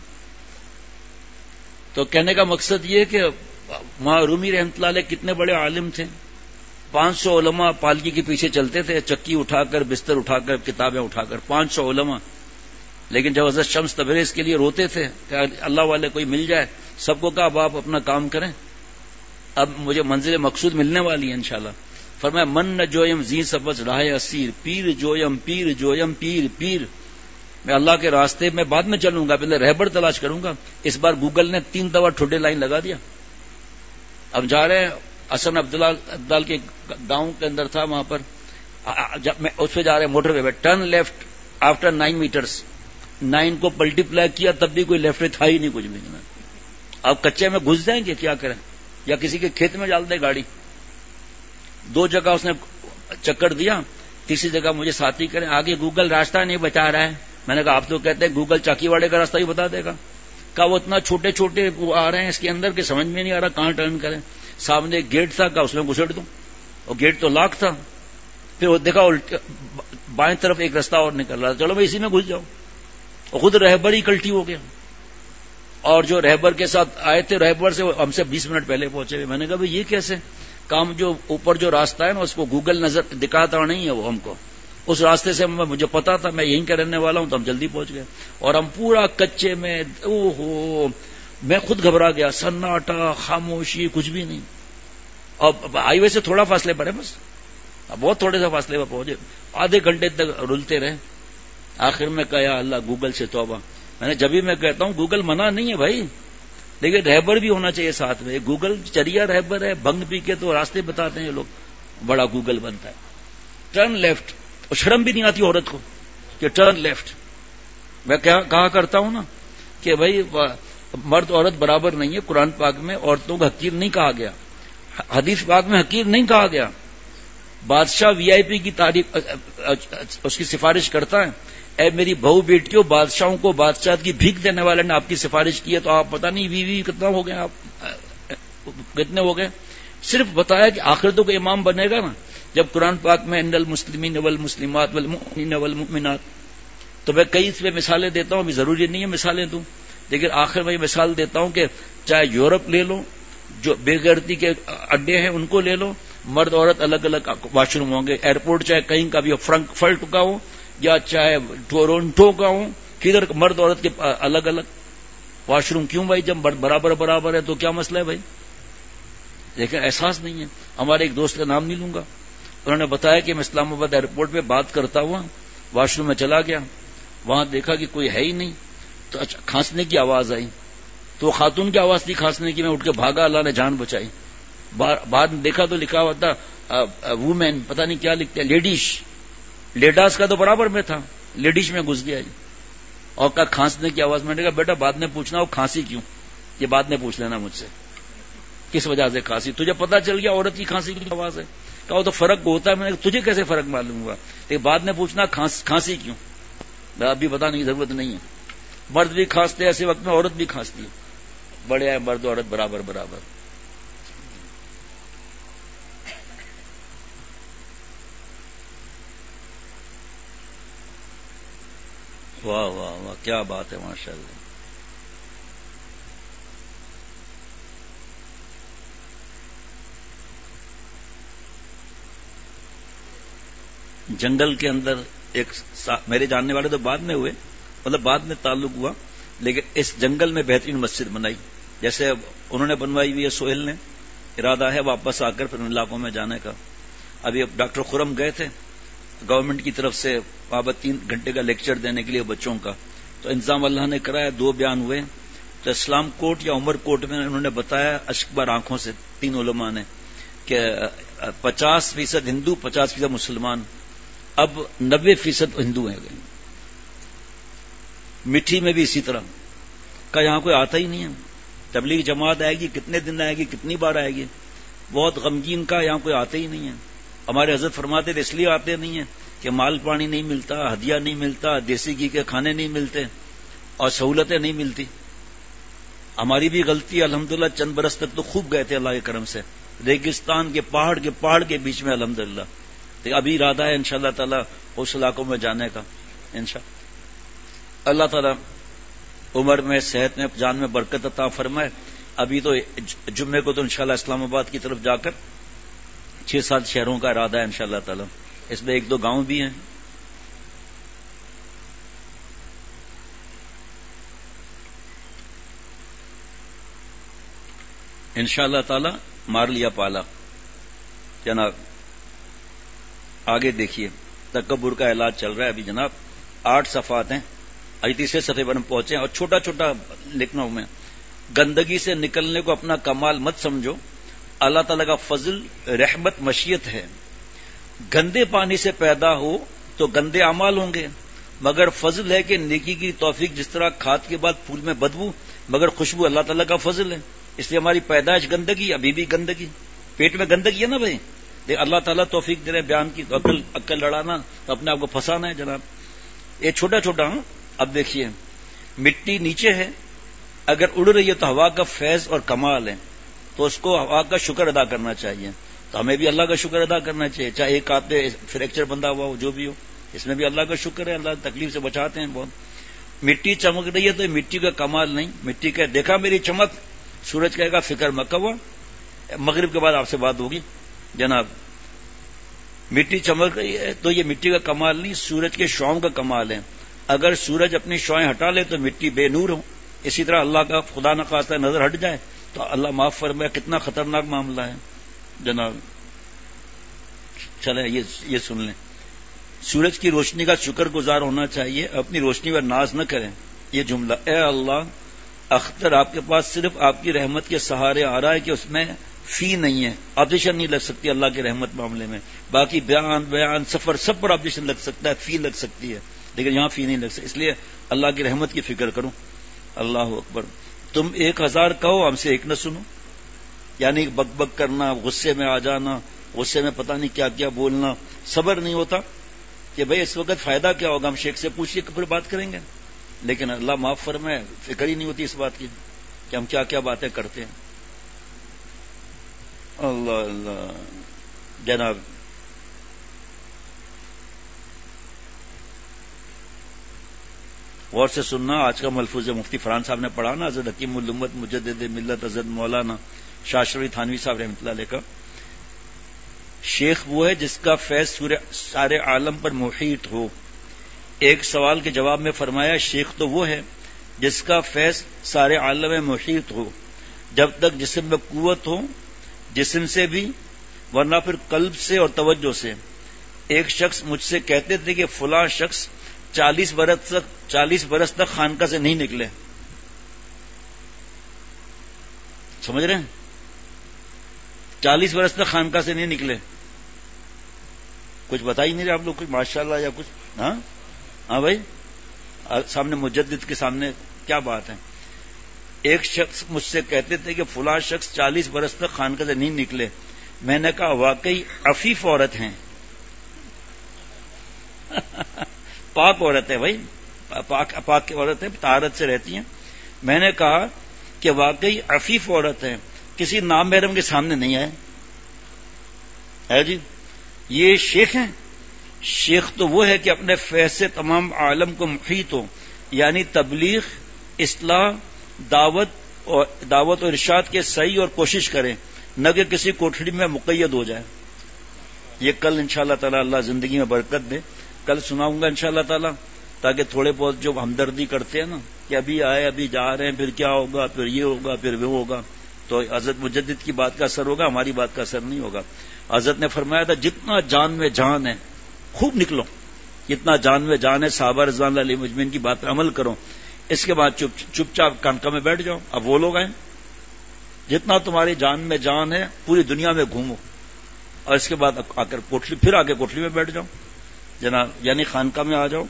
تو کہنے کا مقصد یہ کہ وہاں رومی رحمۃ اللہ علیہ کتنے بڑے عالم تھے. 500 علماء پالکی کے پیچھے چلتے تھے، چکی اٹھا کر، بستر اٹھا کر، کتابیں اٹھا کر، 500 علماء. لیکن جب حضرت شمس تبریز کے لیے روتے تھے کہ اللہ والے کوئی مل جائے، سب کو کہا اب آپ اپنا کام کریں، اب مجھے منزل مقصود ملنے والی ہے انشاءاللہ. فرمایا من نہ جویم زی سبز راہ اسیر، پیر جویم پیر جویم پیر پیر. میں اللہ کے راستے میں بعد میں چلوں گا، پہلے رہبر تلاش کروں گا. اس بار گوگل نے 3 دفعہ ٹھوڈے لائن لگا دیا. اب جا رہے ہیں، حسن عبدال کے گاؤں کے اندر تھا، وہاں پر میں اس پہ جا رہے ہیں موٹر وے پہ، ٹرن لیفٹ آفٹر 9 میٹرز. 9 کو ملٹیپلائی کیا تب بھی کوئی لیفٹ تھا ہی نہیں کچھ بھی. اب کچے میں گھس جائیں گے کیا کریں، یا کسی کے کھیت میں ڈال دے گاڑی. 2 جگہ اس نے چکر دیا، تیسری جگہ مجھے ساتھی کریں، آگے گوگل راستہ نہیں بتا رہا ہے. میں نے کہا آپ تو کہتے ہیں گوگل چاکی واڑے کا راستہ ہی بتا دے گا. کہا وہ اتنا چھوٹے چھوٹے وہ آ رہے ہیں اس کے اندر کہ سمجھ میں نہیں آ رہا کہاں ٹرن کریں. سامنے ایک گیٹ تھا، کہا اس میں گھسڑ دوں، اور گیٹ تو لاک تھا. پھر وہ دیکھا بائیں طرف ایک رستہ اور نکل رہا تھا، چلو میں اسی میں گھس جاؤں. اور خود رہبر ہی کلٹی ہو گیا، اور جو رہبر کے ساتھ آئے تھے رہبر سے ہم سے 20 منٹ پہلے پہنچے ہوئے. میں نے کہا بھائی یہ کیسے کام، جو اوپر جو راستہ ہے نا اس کو گوگل نظر دکھاتا نہیں ہے، وہ ہم کو اس راستے سے مجھے پتا تھا میں یہیں کا رہنے والا ہوں، تو ہم جلدی پہنچ گئے. اور ہم پورا کچے میں، میں خود گھبرا گیا، سناٹا، خاموشی، کچھ بھی نہیں. اور ہائی وے سے تھوڑا فاصلے پر ہے، بس بہت تھوڑے سے فاصلے پر پہنچے. آدھے گھنٹے تک رلتے رہے. آخر میں کہا یا اللہ گوگل سے توبہ. میں نے جبھی میں کہتا ہوں گوگل منع نہیں ہے بھائی، لیکن رہبر بھی ہونا چاہیے ساتھ میں. گوگل چریا رہبر ہے، بھنگ پی کے تو راستے بتاتے ہیں لوگ، بڑا گوگل بنتا ہے. ٹرن لیفٹ، اور شرم بھی نہیں آتی عورت کو کہ ٹرن لیفٹ. میں کہا کرتا ہوں نا کہ بھائی مرد عورت برابر نہیں ہے. قرآن پاک میں عورتوں کو حقیر نہیں کہا گیا، حدیث پاک میں حقیر نہیں کہا گیا. بادشاہ VIP کی تعریف، اس کی سفارش کرتا ہے، اے میری بہو بیٹیوں، بادشاہوں کو بادشاہ کی بھیک دینے والے نے آپ کی سفارش کی ہے، تو آپ پتہ نہیں وی کتنا ہو گئے، آپ کتنے ہو گئے. صرف بتایا کہ آخر تو کوئی امام بنے گا نا. جب قرآن پاک میں ان المسلمین والمسلمات والمؤمنین والمؤمنات، تو میں کئی اس پہ مثالیں دیتا ہوں، ابھی ضروری نہیں ہے مثالیں دوں، لیکن آخر میں یہ مثال دیتا ہوں کہ چاہے یورپ لے لو، جو بے غیرتی کے اڈے ہیں ان کو لے لو، مرد عورت الگ الگ واش روم ہوں گے. ایئرپورٹ چاہے کہیں کا بھی فرنکفرٹ کا ہو یا چاہے ٹورنٹو کا ہو، کدھر مرد عورت کے الگ الگ واش روم. کیوں بھائی، جب برابر ہے تو کیا مسئلہ ہے بھائی؟ لیکن احساس نہیں ہے. ہمارے ایک دوست کا نام نہیں لوں گا، انہوں نے بتایا کہ میں اسلام آباد ایئرپورٹ پہ بات کرتا ہوا واش روم میں چلا گیا، وہاں دیکھا کہ کوئی ہے ہی نہیں، تو کھانسنے کی آواز آئی، تو خاتون کی آواز تھی کھانسنے کی. میں اٹھ کے بھاگا، اللہ نے جان بچائی. بعد میں دیکھا تو لکھا ہوا تھا وومین، پتہ نہیں کیا لکھتے ہیں، لیڈیش. لیڈاس کا تو برابر میں تھا، لیڈیش میں گھس گیا جی. اور کہا کھانسنے کی آواز. میں نے کہا بیٹا بعد میں پوچھنا وہ کھانسی کیوں، یہ بعد میں پوچھ لینا مجھ سے کس وجہ سے کھانسی. تجھے پتا چل گیا عورت کی کھانسی کی آواز ہے، کہا وہ تو فرق ہوتا ہے. میں نے کہا تجھے کیسے فرق معلوم ہوا، لیکن بعد میں پوچھنا کھانسی کیوں. ابھی بتانے کی ضرورت نہیں ہے. مرد بھی کھانستے ایسے وقت میں، عورت بھی کھانستی ہے. بڑے ہیں مرد عورت برابر. واہ واہ واہ، کیا بات ہے، ماشاء اللہ. جنگل کے اندر ایک میرے جاننے والے تو بعد میں ہوئے، مطلب بعد میں تعلق ہوا، لیکن اس جنگل میں بہترین مسجد بنائی. جیسے انہوں نے بنوائی ہوئی ہے، سہیل نے ارادہ ہے واپس آ کر پھر ان علاقوں میں جانے کا. ابھی ڈاکٹر خرم گئے تھے گورنمنٹ کی طرف سے وہاں 3 گھنٹے کا لیکچر دینے کے لیے بچوں کا، تو انتظام اللہ نے کرایا. 2 بیان ہوئے. تو اسلام کوٹ یا عمر کوٹ میں انہوں نے بتایا اشک بار آنکھوں سے 3 علماء نے کہ 50% ہندو 50% مسلمان، اب 90% ہندو ہیں. مٹھی میں بھی اسی طرح کا، یہاں کوئی آتا ہی نہیں ہے. تبلیغ جماعت آئے گی کتنے دن آئے گی، کتنی بار آئے گی، بہت غمگین کا، یہاں کوئی آتے ہی نہیں ہے. ہمارے حضرت فرماتے تھے اس لیے آتے نہیں ہیں کہ مال پانی نہیں ملتا، ہدیہ نہیں ملتا، دیسی گھی کے کھانے نہیں ملتے اور سہولتیں نہیں ملتی. ہماری بھی غلطی، الحمدللہ چند برس تک تو خوب گئے تھے اللہ کے کرم سے، ریگستان کے پہاڑ کے بیچ میں الحمدللہ. تو ابھی ارادہ ہے انشاءاللہ تعالی اس علاقوں میں جانے کا انشاءاللہ. اللہ تعالی عمر میں، صحت میں، جان میں برکت عطا فرمائے. ابھی تو جمعے کو تو انشاءاللہ اسلام آباد کی طرف جا کر 6-7 شہروں کا ارادہ ہے انشاءاللہ تعالی. اس میں 1-2 گاؤں بھی ہیں. انشاءاللہ تعالی مار لیا پالا. جناب آگے دیکھیے، تکبر کا علاج چل رہا ہے ابھی جناب. 8 صفحات ہیں، ابھی تیسرے صفحے پر ہم پہنچے ہیں. اور چھوٹا چھوٹا لکھنا ہوں میں. گندگی سے نکلنے کو اپنا کمال مت سمجھو، اللہ تعالیٰ کا فضل، رحمت، مشیت ہے. گندے پانی سے پیدا ہو تو گندے اعمال ہوں گے، مگر فضل ہے کہ نیکی کی توفیق. جس طرح کھاد کے بعد پھول میں بدبو مگر خوشبو اللہ تعالیٰ کا فضل ہے. اس لیے ہماری پیدائش گندگی، ابھی بھی گندگی، پیٹ میں گندگی ہے نا بھائی. اللہ تعالیٰ توفیق دے رہے بیان کی. عقل لڑانا تو اپنے آپ کو پھنسانا ہے جناب. یہ چھوٹا چھوٹا ہوں. اب دیکھیے، مٹی نیچے ہے، اگر اڑ رہی ہے تو ہوا کا فیض اور کمال ہے، تو اس کو ہوا کا شکر ادا کرنا چاہیے. تو ہمیں بھی اللہ کا شکر ادا کرنا چاہیے. چاہے ایک ہاتھ پہ فریکچر بندہ ہوا ہو، جو بھی ہو، اس میں بھی اللہ کا شکر ہے. اللہ تکلیف سے بچاتے ہیں بہت. مٹی چمک رہی ہے تو مٹی کا کمال نہیں. مٹی کا دیکھا میری چمک، سورج کہے گا فکر مت کرو، مغرب کے بعد آپ سے بات ہوگی جناب. مٹی چمک رہی ہے تو یہ مٹی کا کمال نہیں، سورج کے شعاؤں کا کمال ہے. اگر سورج اپنی شعائیں ہٹا لے تو مٹی بے نور ہو. اسی طرح اللہ کا خدا نخواستہ نظر ہٹ جائے تو اللہ معاف فرمائے. کتنا خطرناک معاملہ ہے جناب. چلیں یہ سن لیں. سورج کی روشنی کا شکر گزار ہونا چاہیے، اپنی روشنی پر ناز نہ کریں. یہ جملہ، اے اللہ، اختر آپ کے پاس صرف آپ کی رحمت کے سہارے آ رہا ہے کہ اس میں فی نہیں ہے. آپریشن نہیں لگ سکتی اللہ کی رحمت معاملے میں. باقی بیان سفر سب پر آپریشن لگ سکتا ہے، فی لگ سکتی ہے، لیکن یہاں فی نہیں لگ سکتی. اس لیے اللہ کی رحمت کی فکر کروں. اللہ اکبر. تم 1000 کہو، ہم سے 1 نہ سنو. یعنی بک بک کرنا، غصے میں آ جانا، غصے میں پتہ نہیں کیا کیا بولنا، صبر نہیں ہوتا کہ بھئی اس وقت فائدہ کیا ہوگا، ہم شیخ سے پوچھیے پھر بات کریں گے. لیکن اللہ معاف فرمائے، فکر ہی نہیں ہوتی اس بات کی کہ ہم کیا کیا باتیں کرتے ہیں. اللہ اللہ جناب. غور سے سننا. آج کا ملفوظ مفتی فرحان صاحب نے پڑھا نا، حضرت حکیم الامت مجدد ملت حضرت مولانا شاہ شفیع تھانوی صاحب رحمۃ اللہ علیہ کا. شیخ وہ ہے جس کا فیض سارے عالم پر محیط ہو. ایک سوال کے جواب میں فرمایا، شیخ تو وہ ہے جس کا فیض سارے عالم میں محیط ہو، جب تک جسم میں قوت ہو، جسم سے بھی، ورنہ پھر قلب سے اور توجہ سے. ایک شخص مجھ سے کہتے تھے کہ فلاں شخص 40 برس تک خانقاہ سے نہیں نکلے. سمجھ رہے ہیں؟ 40 برس تک خانقاہ سے نہیں نکلے. کچھ بتا ہی نہیں رہے آپ لوگ، کچھ ماشاءاللہ یا کچھ. ہاں بھائی، سامنے مجدد کے سامنے کیا بات ہے. ایک شخص مجھ سے کہتے تھے کہ فلاں شخص 40 برس تک خانقاہ سے نہیں نکلے. میں نے کہا واقعی عفیف عورت ہیں. پاک عورت ہے بھائی، پاک عورت ہے، طہارت سے رہتی ہیں. میں نے کہا کہ واقعی عفیف عورت ہے، کسی نام محرم کے سامنے نہیں آئے. ہے جی، یہ شیخ ہیں. شیخ تو وہ ہے کہ اپنے فیض سے تمام عالم کو محیط ہو، یعنی تبلیغ، اصلاح، دعوت و ارشاد کے صحیح اور کوشش کریں، نہ کہ کسی کوٹھڑی میں مقید ہو جائے. یہ کل انشاءاللہ تعالی اللہ زندگی میں برکت دے، کل سناؤں گا انشاءاللہ تعالی، تاکہ تھوڑے بہت جو ہمدردی کرتے ہیں نا کہ ابھی آئے ابھی جا رہے ہیں، پھر کیا ہوگا، پھر یہ ہوگا، پھر وہ ہوگا، تو حضرت مجدد کی بات کا اثر ہوگا، ہماری بات کا اثر نہیں ہوگا. حضرت نے فرمایا تھا جتنا جان میں جان ہے خوب نکلو، جتنا جان میں جان ہے صحابہ رضوان اللہ علیہم اجمعین کی بات پر عمل کرو. اس کے بعد چپ چاپ کانکا میں بیٹھ جاؤ. اب وہ لوگ آئیں، جتنا تمہاری جان میں جان ہے پوری دنیا میں گھومو، اور اس کے بعد آ کر پھر آ کے کوٹلی میں بیٹھ جاؤ جناب، یعنی خانقاہ میں آ جاؤ.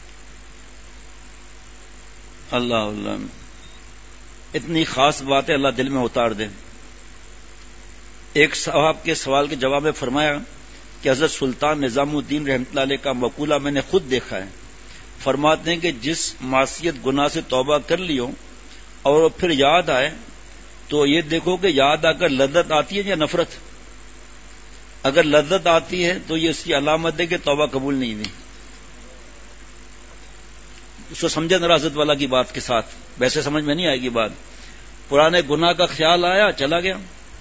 اللہ اللہ، اتنی خاص بات ہے، اللہ دل میں اتار دے. ایک صاحب کے سوال کے جواب میں فرمایا کہ حضرت سلطان نظام الدین رحمۃ اللہ علیہ کا مقولہ میں نے خود دیکھا ہے. فرماتے ہیں کہ جس معصیت گناہ سے توبہ کر لیو اور پھر یاد آئے تو یہ دیکھو کہ یاد آ کر لذت آتی ہے یا نفرت. اگر لذت آتی ہے تو یہ اس کی علامت ہے کہ توبہ قبول نہیں ہوئی. اس کو سمجھے نراست والا کی بات کے ساتھ، ویسے سمجھ میں نہیں آئے گی بات. پرانے گناہ کا خیال آیا، چلا گیا.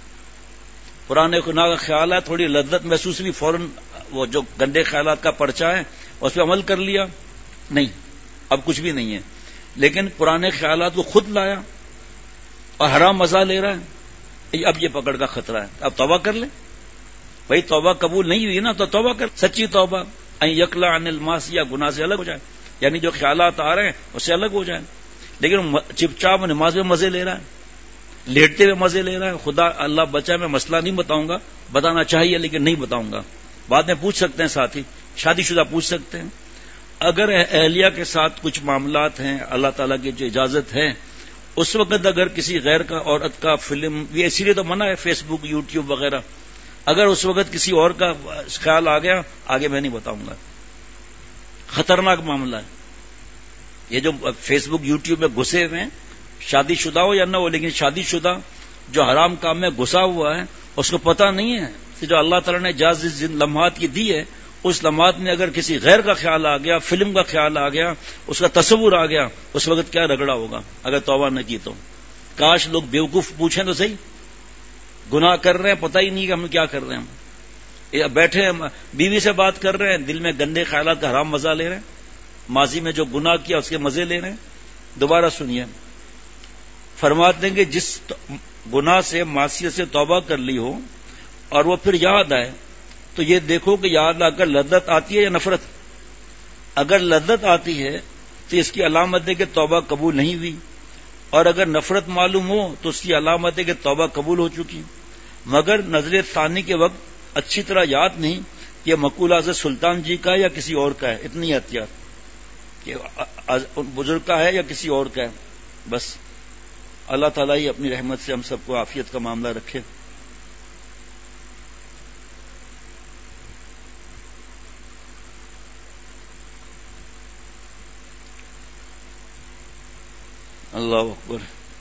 پرانے گناہ کا خیال آیا، تھوڑی لذت محسوس ہوئی، فوراً وہ جو گندے خیالات کا پرچہ ہے اس پہ عمل کر لیا. نہیں، اب کچھ بھی نہیں ہے. لیکن پرانے خیالات کو خود لایا اور حرام مزہ لے رہا ہے، اب یہ پکڑ کا خطرہ ہے. اب توبہ کر لے. بھائی توبہ قبول نہیں ہوئی نا تو توبہ کر، سچی توبہ. یکلا عن المعصیہ، گناہ سے الگ ہو جائے، یعنی جو خیالات آ رہے ہیں اس سے الگ ہو جائیں. لیکن چپ چاپ نماز میں مزے لے رہا ہے، لیٹتے ہوئے مزے لے رہا ہے. خدا اللہ بچا، میں مسئلہ نہیں بتاؤں گا، بتانا چاہیے لیکن نہیں بتاؤں گا. بعد میں پوچھ سکتے ہیں ساتھی، شادی شدہ پوچھ سکتے ہیں. اگر اہلیہ کے ساتھ کچھ معاملات ہیں، اللہ تعالیٰ کی جو اجازت ہے، اس وقت اگر کسی غیر کا عورت کا فلم، یہ اسی لیے تو منع ہے فیس بک یوٹیوب وغیرہ، اگر اس وقت کسی اور کا خیال آ گیا، آگے میں نہیں بتاؤں گا. خطرناک معاملہ ہے یہ جو فیس بک یوٹیوب میں گھسے ہوئے ہیں. شادی شدہ ہو یا نہ ہو، لیکن شادی شدہ جو حرام کام میں گھسا ہوا ہے اس کو پتہ نہیں ہے کہ جو اللہ تعالیٰ نے اجازت لمحات کی دی ہے، اس لمحات میں اگر کسی غیر کا خیال آ گیا، فلم کا خیال آ گیا، اس کا تصور آ گیا، اس وقت کیا رگڑا ہوگا اگر توبہ نہ کی تو. کاش لوگ بیوقوف پوچھیں تو صحیح، گناہ کر رہے ہیں پتہ ہی نہیں کہ ہم کیا کر رہے ہیں. بیٹھے ہیں بیوی سے بات کر رہے ہیں، دل میں گندے خیالات کا حرام مزہ لے رہے ہیں، ماضی میں جو گناہ کیا اس کے مزے لے رہے ہیں. دوبارہ سنیے، فرماتے ہیں کہ جس گناہ سے، معصیت سے توبہ کر لی ہو اور وہ پھر یاد آئے تو یہ دیکھو کہ یاد آ کر لذت آتی ہے یا نفرت. اگر لذت آتی ہے تو اس کی علامت ہے کہ توبہ قبول نہیں ہوئی، اور اگر نفرت معلوم ہو تو اس کی علامت ہے کہ توبہ قبول ہو چکی. مگر نظر ثانی کے وقت اچھی طرح یاد نہیں کہ یہ مقولہ حضرت سلطان جی کا ہے یا کسی اور کا ہے. اتنی احتیاط کہ بزرگ کا ہے یا کسی اور کا ہے. بس اللہ تعالیٰ ہی اپنی رحمت سے ہم سب کو عافیت کا معاملہ رکھے. اللہ اکبر.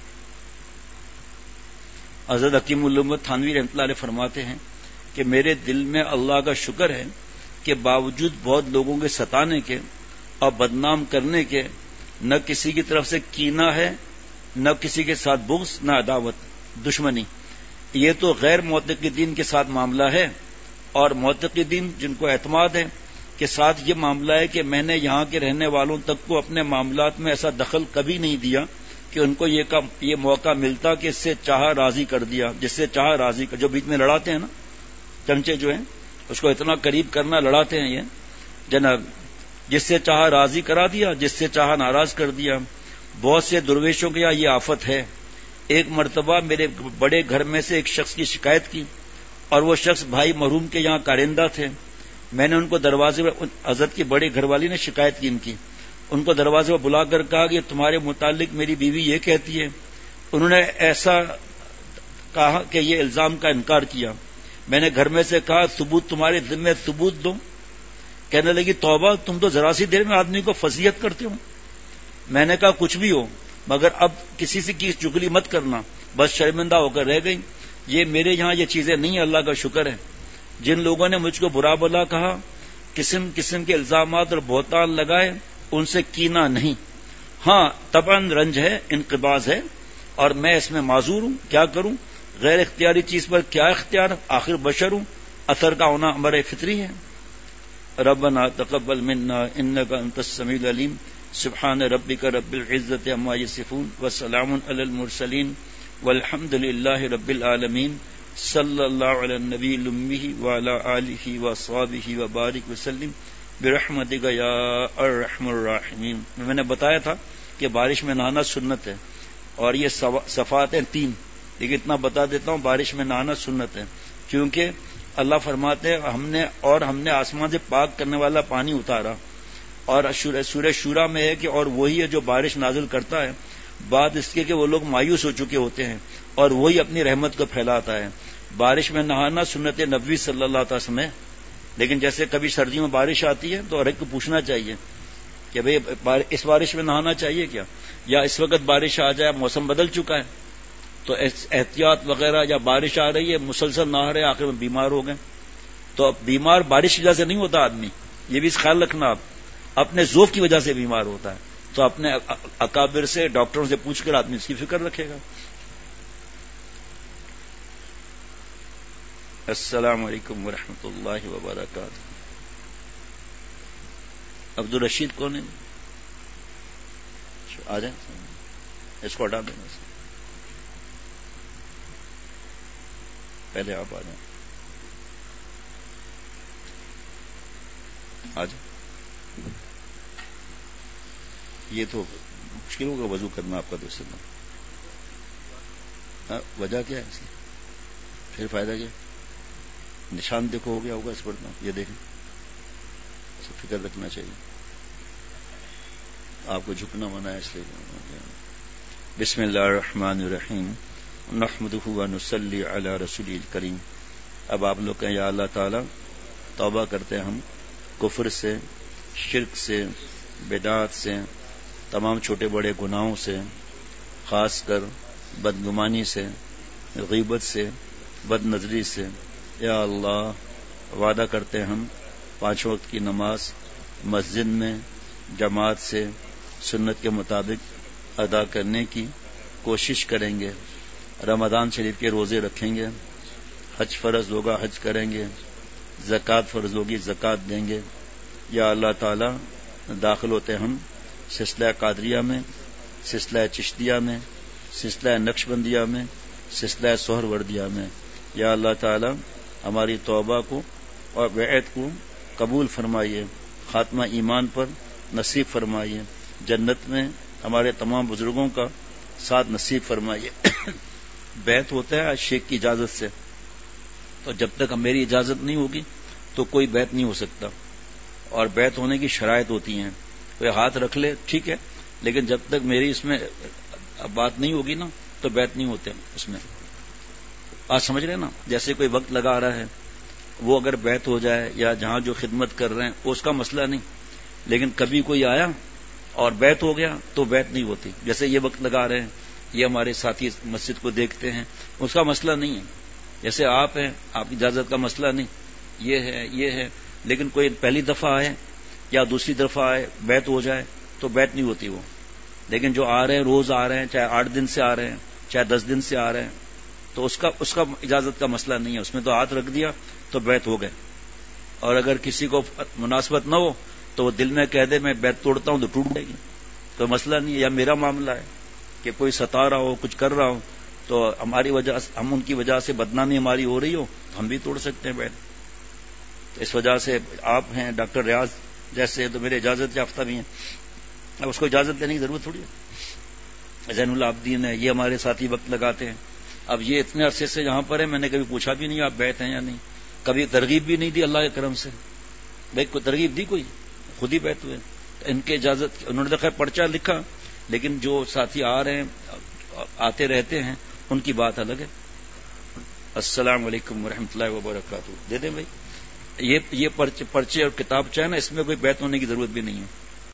حضرت حکیم الامت تھانوی رحمۃ اللہ علیہ فرماتے ہیں کہ میرے دل میں اللہ کا شکر ہے کہ باوجود بہت لوگوں کے ستانے کے اور بدنام کرنے کے، نہ کسی کی طرف سے کینہ ہے، نہ کسی کے ساتھ بغض، نہ عداوت، دشمنی. یہ تو غیر معتقدین کے ساتھ معاملہ ہے، اور معتقدین جن کو اعتماد ہے کے ساتھ یہ معاملہ ہے کہ میں نے یہاں کے رہنے والوں تک کو اپنے معاملات میں ایسا دخل کبھی نہیں دیا کہ ان کو یہ موقع ملتا کہ اس سے چاہا راضی کر دیا، جس سے چاہا راضی کر. جو بیچ میں لڑاتے ہیں نا چمچے جو ہیں، اس کو اتنا قریب کرنا لڑاتے ہیں یہ جناب، جس سے چاہا راضی کرا دیا، جس سے چاہا ناراض کر دیا. بہت سے درویشوں کے یہاں یہ آفت ہے. ایک مرتبہ میرے بڑے گھر میں سے ایک شخص کی شکایت کی، اور وہ شخص بھائی مرحوم کے یہاں کارندہ تھے. میں نے ان کو دروازے پر، حضرت کی بڑی گھر والی نے شکایت کی ان کی، ان کو دروازے پر بلا کر کہا کہ تمہارے متعلق میری بیوی یہ کہتی ہے. انہوں نے ایسا کہا کہ یہ الزام کا انکار کیا. میں نے گھر میں سے کہا ثبوت تمہارے ذمہ، ثبوت دو. کہنے لگی توبہ، تم تو ذرا سی دیر میں آدمی کو فضیحت کرتے ہو. میں نے کہا کچھ بھی ہو مگر اب کسی سے کی چگلی مت کرنا. بس شرمندہ ہو کر رہ گئی. یہ میرے یہاں یہ چیزیں نہیں، اللہ کا شکر ہے. جن لوگوں نے مجھ کو برا بلا کہا، قسم قسم کے الزامات اور بہتان لگائے، ان سے کینہ نہیں. ہاں طبعاً رنج ہے، انقباض ہے، اور میں اس میں معذور ہوں. کیا کروں؟ غیر اختیاری چیز پر کیا اختیار، آخر بشر ہوں. اثر کا ہونا امر فطری ہے. ربنا تقبل منا انک انت السمیع العلیم. سبحان ربک رب العزت عما یصفون وسلام علی المرسلین والحمد للہ رب العالمین. صلی اللہ علی النبی الامی وعلی آلہ واصحابہ وبارک وسلم برحمتک یا ارحم الراحمین. میں نے بتایا تھا کہ بارش میں نہانا سنت ہے، اور یہ صفات ہیں 3، لیکن اتنا بتا دیتا ہوں بارش میں نہانا سنت ہے، کیونکہ اللہ فرماتے ہیں ہم نے آسمان سے پاک کرنے والا پانی اتارا. اور سورہ شورا میں ہے کہ اور وہی ہے جو بارش نازل کرتا ہے بعد اس کے کہ وہ لوگ مایوس ہو چکے ہوتے ہیں، اور وہی اپنی رحمت کو پھیلاتا ہے. بارش میں نہانا سنت نبوی صلی اللہ علیہ وسلم ہے. لیکن جیسے کبھی سردیوں میں بارش آتی ہے تو ہر ایک کو پوچھنا چاہیے کہ بھئی اس بارش میں نہانا چاہیے کیا، یا اس وقت بارش آ جائے، موسم بدل چکا ہے. تو احتیاط وغیرہ، یا بارش آ رہی ہے مسلسل نہ رہے، آخر میں بیمار ہو گئے. تو بیمار بارش کی وجہ سے نہیں ہوتا آدمی، یہ بھی خیال رکھنا، آپ اپنے ذوق کی وجہ سے بیمار ہوتا ہے. تو اپنے اکابر سے، ڈاکٹروں سے پوچھ کر آدمی اس کی فکر رکھے گا. السلام علیکم ورحمۃ اللہ وبرکاتہ. عبدالرشید کون ہے؟ آ جائیں، اس کو ہٹا دینا، پہلے آپ آ جائیں. آ جائیں. یہ تو مشکل ہوگا وضو کرنا آپ کا دوسرے میں. وجہ کیا ہے اس کی؟ پھر فائدہ کیا؟ نشان دیکھو ہو گیا ہوگا اس پر. یہ دیکھیں، فکر رکھنا چاہیے. آپ کو جھکنا منع ہے اس لیے. بسم اللہ الرحمن الرحیم. نحمدہ ونصلی علی رسول الکریم. اب آپ لوگ کہیں یا اللہ تعالی توبہ کرتے ہیں ہم کفر سے، شرک سے، بدعات سے، تمام چھوٹے بڑے گناہوں سے، خاص کر بدگمانی سے، غیبت سے، بد نظری سے. یا اللہ وعدہ کرتے ہیں ہم 5 وقت کی نماز مسجد میں جماعت سے سنت کے مطابق ادا کرنے کی کوشش کریں گے. رمضان شریف کے روزے رکھیں گے. حج فرض ہوگا حج کریں گے. زکوٰۃ فرض ہوگی زکوٰۃ دیں گے. یا اللہ تعالی داخل ہوتے ہم سلسلہ قادریہ میں، سلسلہ چشتیہ میں، سلسلہ نقشبندیہ میں، سلسلہ سہروردیہ میں. یا اللہ تعالی ہماری توبہ کو اور بیعت کو قبول فرمائیے. خاتمہ ایمان پر نصیب فرمائیے. جنت میں ہمارے تمام بزرگوں کا ساتھ نصیب فرمائیے. بیعت ہوتا ہے شیخ کی اجازت سے، تو جب تک میری اجازت نہیں ہوگی تو کوئی بیعت نہیں ہو سکتا. اور بیعت ہونے کی شرائط ہوتی ہیں. کوئی ہاتھ رکھ لے ٹھیک ہے، لیکن جب تک میری اس میں بات نہیں ہوگی نا تو بیعت نہیں ہوتے اس میں. آج سمجھ رہے نا، جیسے کوئی وقت لگا رہا ہے، وہ اگر بیعت ہو جائے یا جہاں جو خدمت کر رہے ہیں اس کا مسئلہ نہیں، لیکن کبھی کوئی آیا اور بیعت ہو گیا تو بیعت نہیں ہوتی. جیسے یہ وقت لگا رہے ہیں، یہ ہمارے ساتھی مسجد کو دیکھتے ہیں، اس کا مسئلہ نہیں ہے. جیسے آپ ہیں، آپ کی اجازت کا مسئلہ نہیں، یہ ہے. لیکن کوئی پہلی دفعہ آئے یا دوسری دفعہ آئے بیعت ہو جائے تو بیعت نہیں ہوتی وہ. لیکن جو آ رہے ہیں، روز آ رہے ہیں، چاہے 8 دن سے آ رہے ہیں، چاہے 10 دن سے آ رہے ہیں، تو اس کا اجازت کا مسئلہ نہیں ہے. اس میں تو ہاتھ رکھ دیا تو بیعت ہو گئے. اور اگر کسی کو مناسبت نہ ہو تو وہ دل میں کہہ دے میں بیعت توڑتا ہوں تو ٹوٹ جائے گی، تو مسئلہ نہیں ہے. یا میرا معاملہ ہے کہ کوئی ستا رہا ہو، کچھ کر رہا ہو، تو ہماری وجہ ہم ان کی وجہ سے بدنامی ہماری ہو رہی ہو تو ہم بھی توڑ سکتے ہیں بیعت. اس وجہ سے آپ ہیں ڈاکٹر ریاض جیسے تو میرے اجازت یافتہ بھی ہیں، اب اس کو اجازت دینے کی ضرورت تھوڑی ہے. زین العابدین ہے، یہ ہمارے ساتھی وقت لگاتے ہیں. اب یہ اتنے عرصے سے یہاں پر ہے، میں نے کبھی پوچھا بھی نہیں آپ بیعت ہیں یا نہیں، کبھی ترغیب بھی نہیں دی اللہ کے کرم سے. بھائی کوئی ترغیب دی کوئی، خود ہی بیعت ہوئے. ان کے اجازت انہوں نے تو خیر پرچہ لکھا، لیکن جو ساتھی آ رہے ہیں آتے رہتے ہیں ان کی بات الگ ہے. السلام علیکم ورحمۃ اللہ وبرکاتہ. دے دیں بھائی، یہ پرچے اور کتاب چاہے نا، اس میں کوئی بیعت ہونے کی ضرورت بھی نہیں ہے.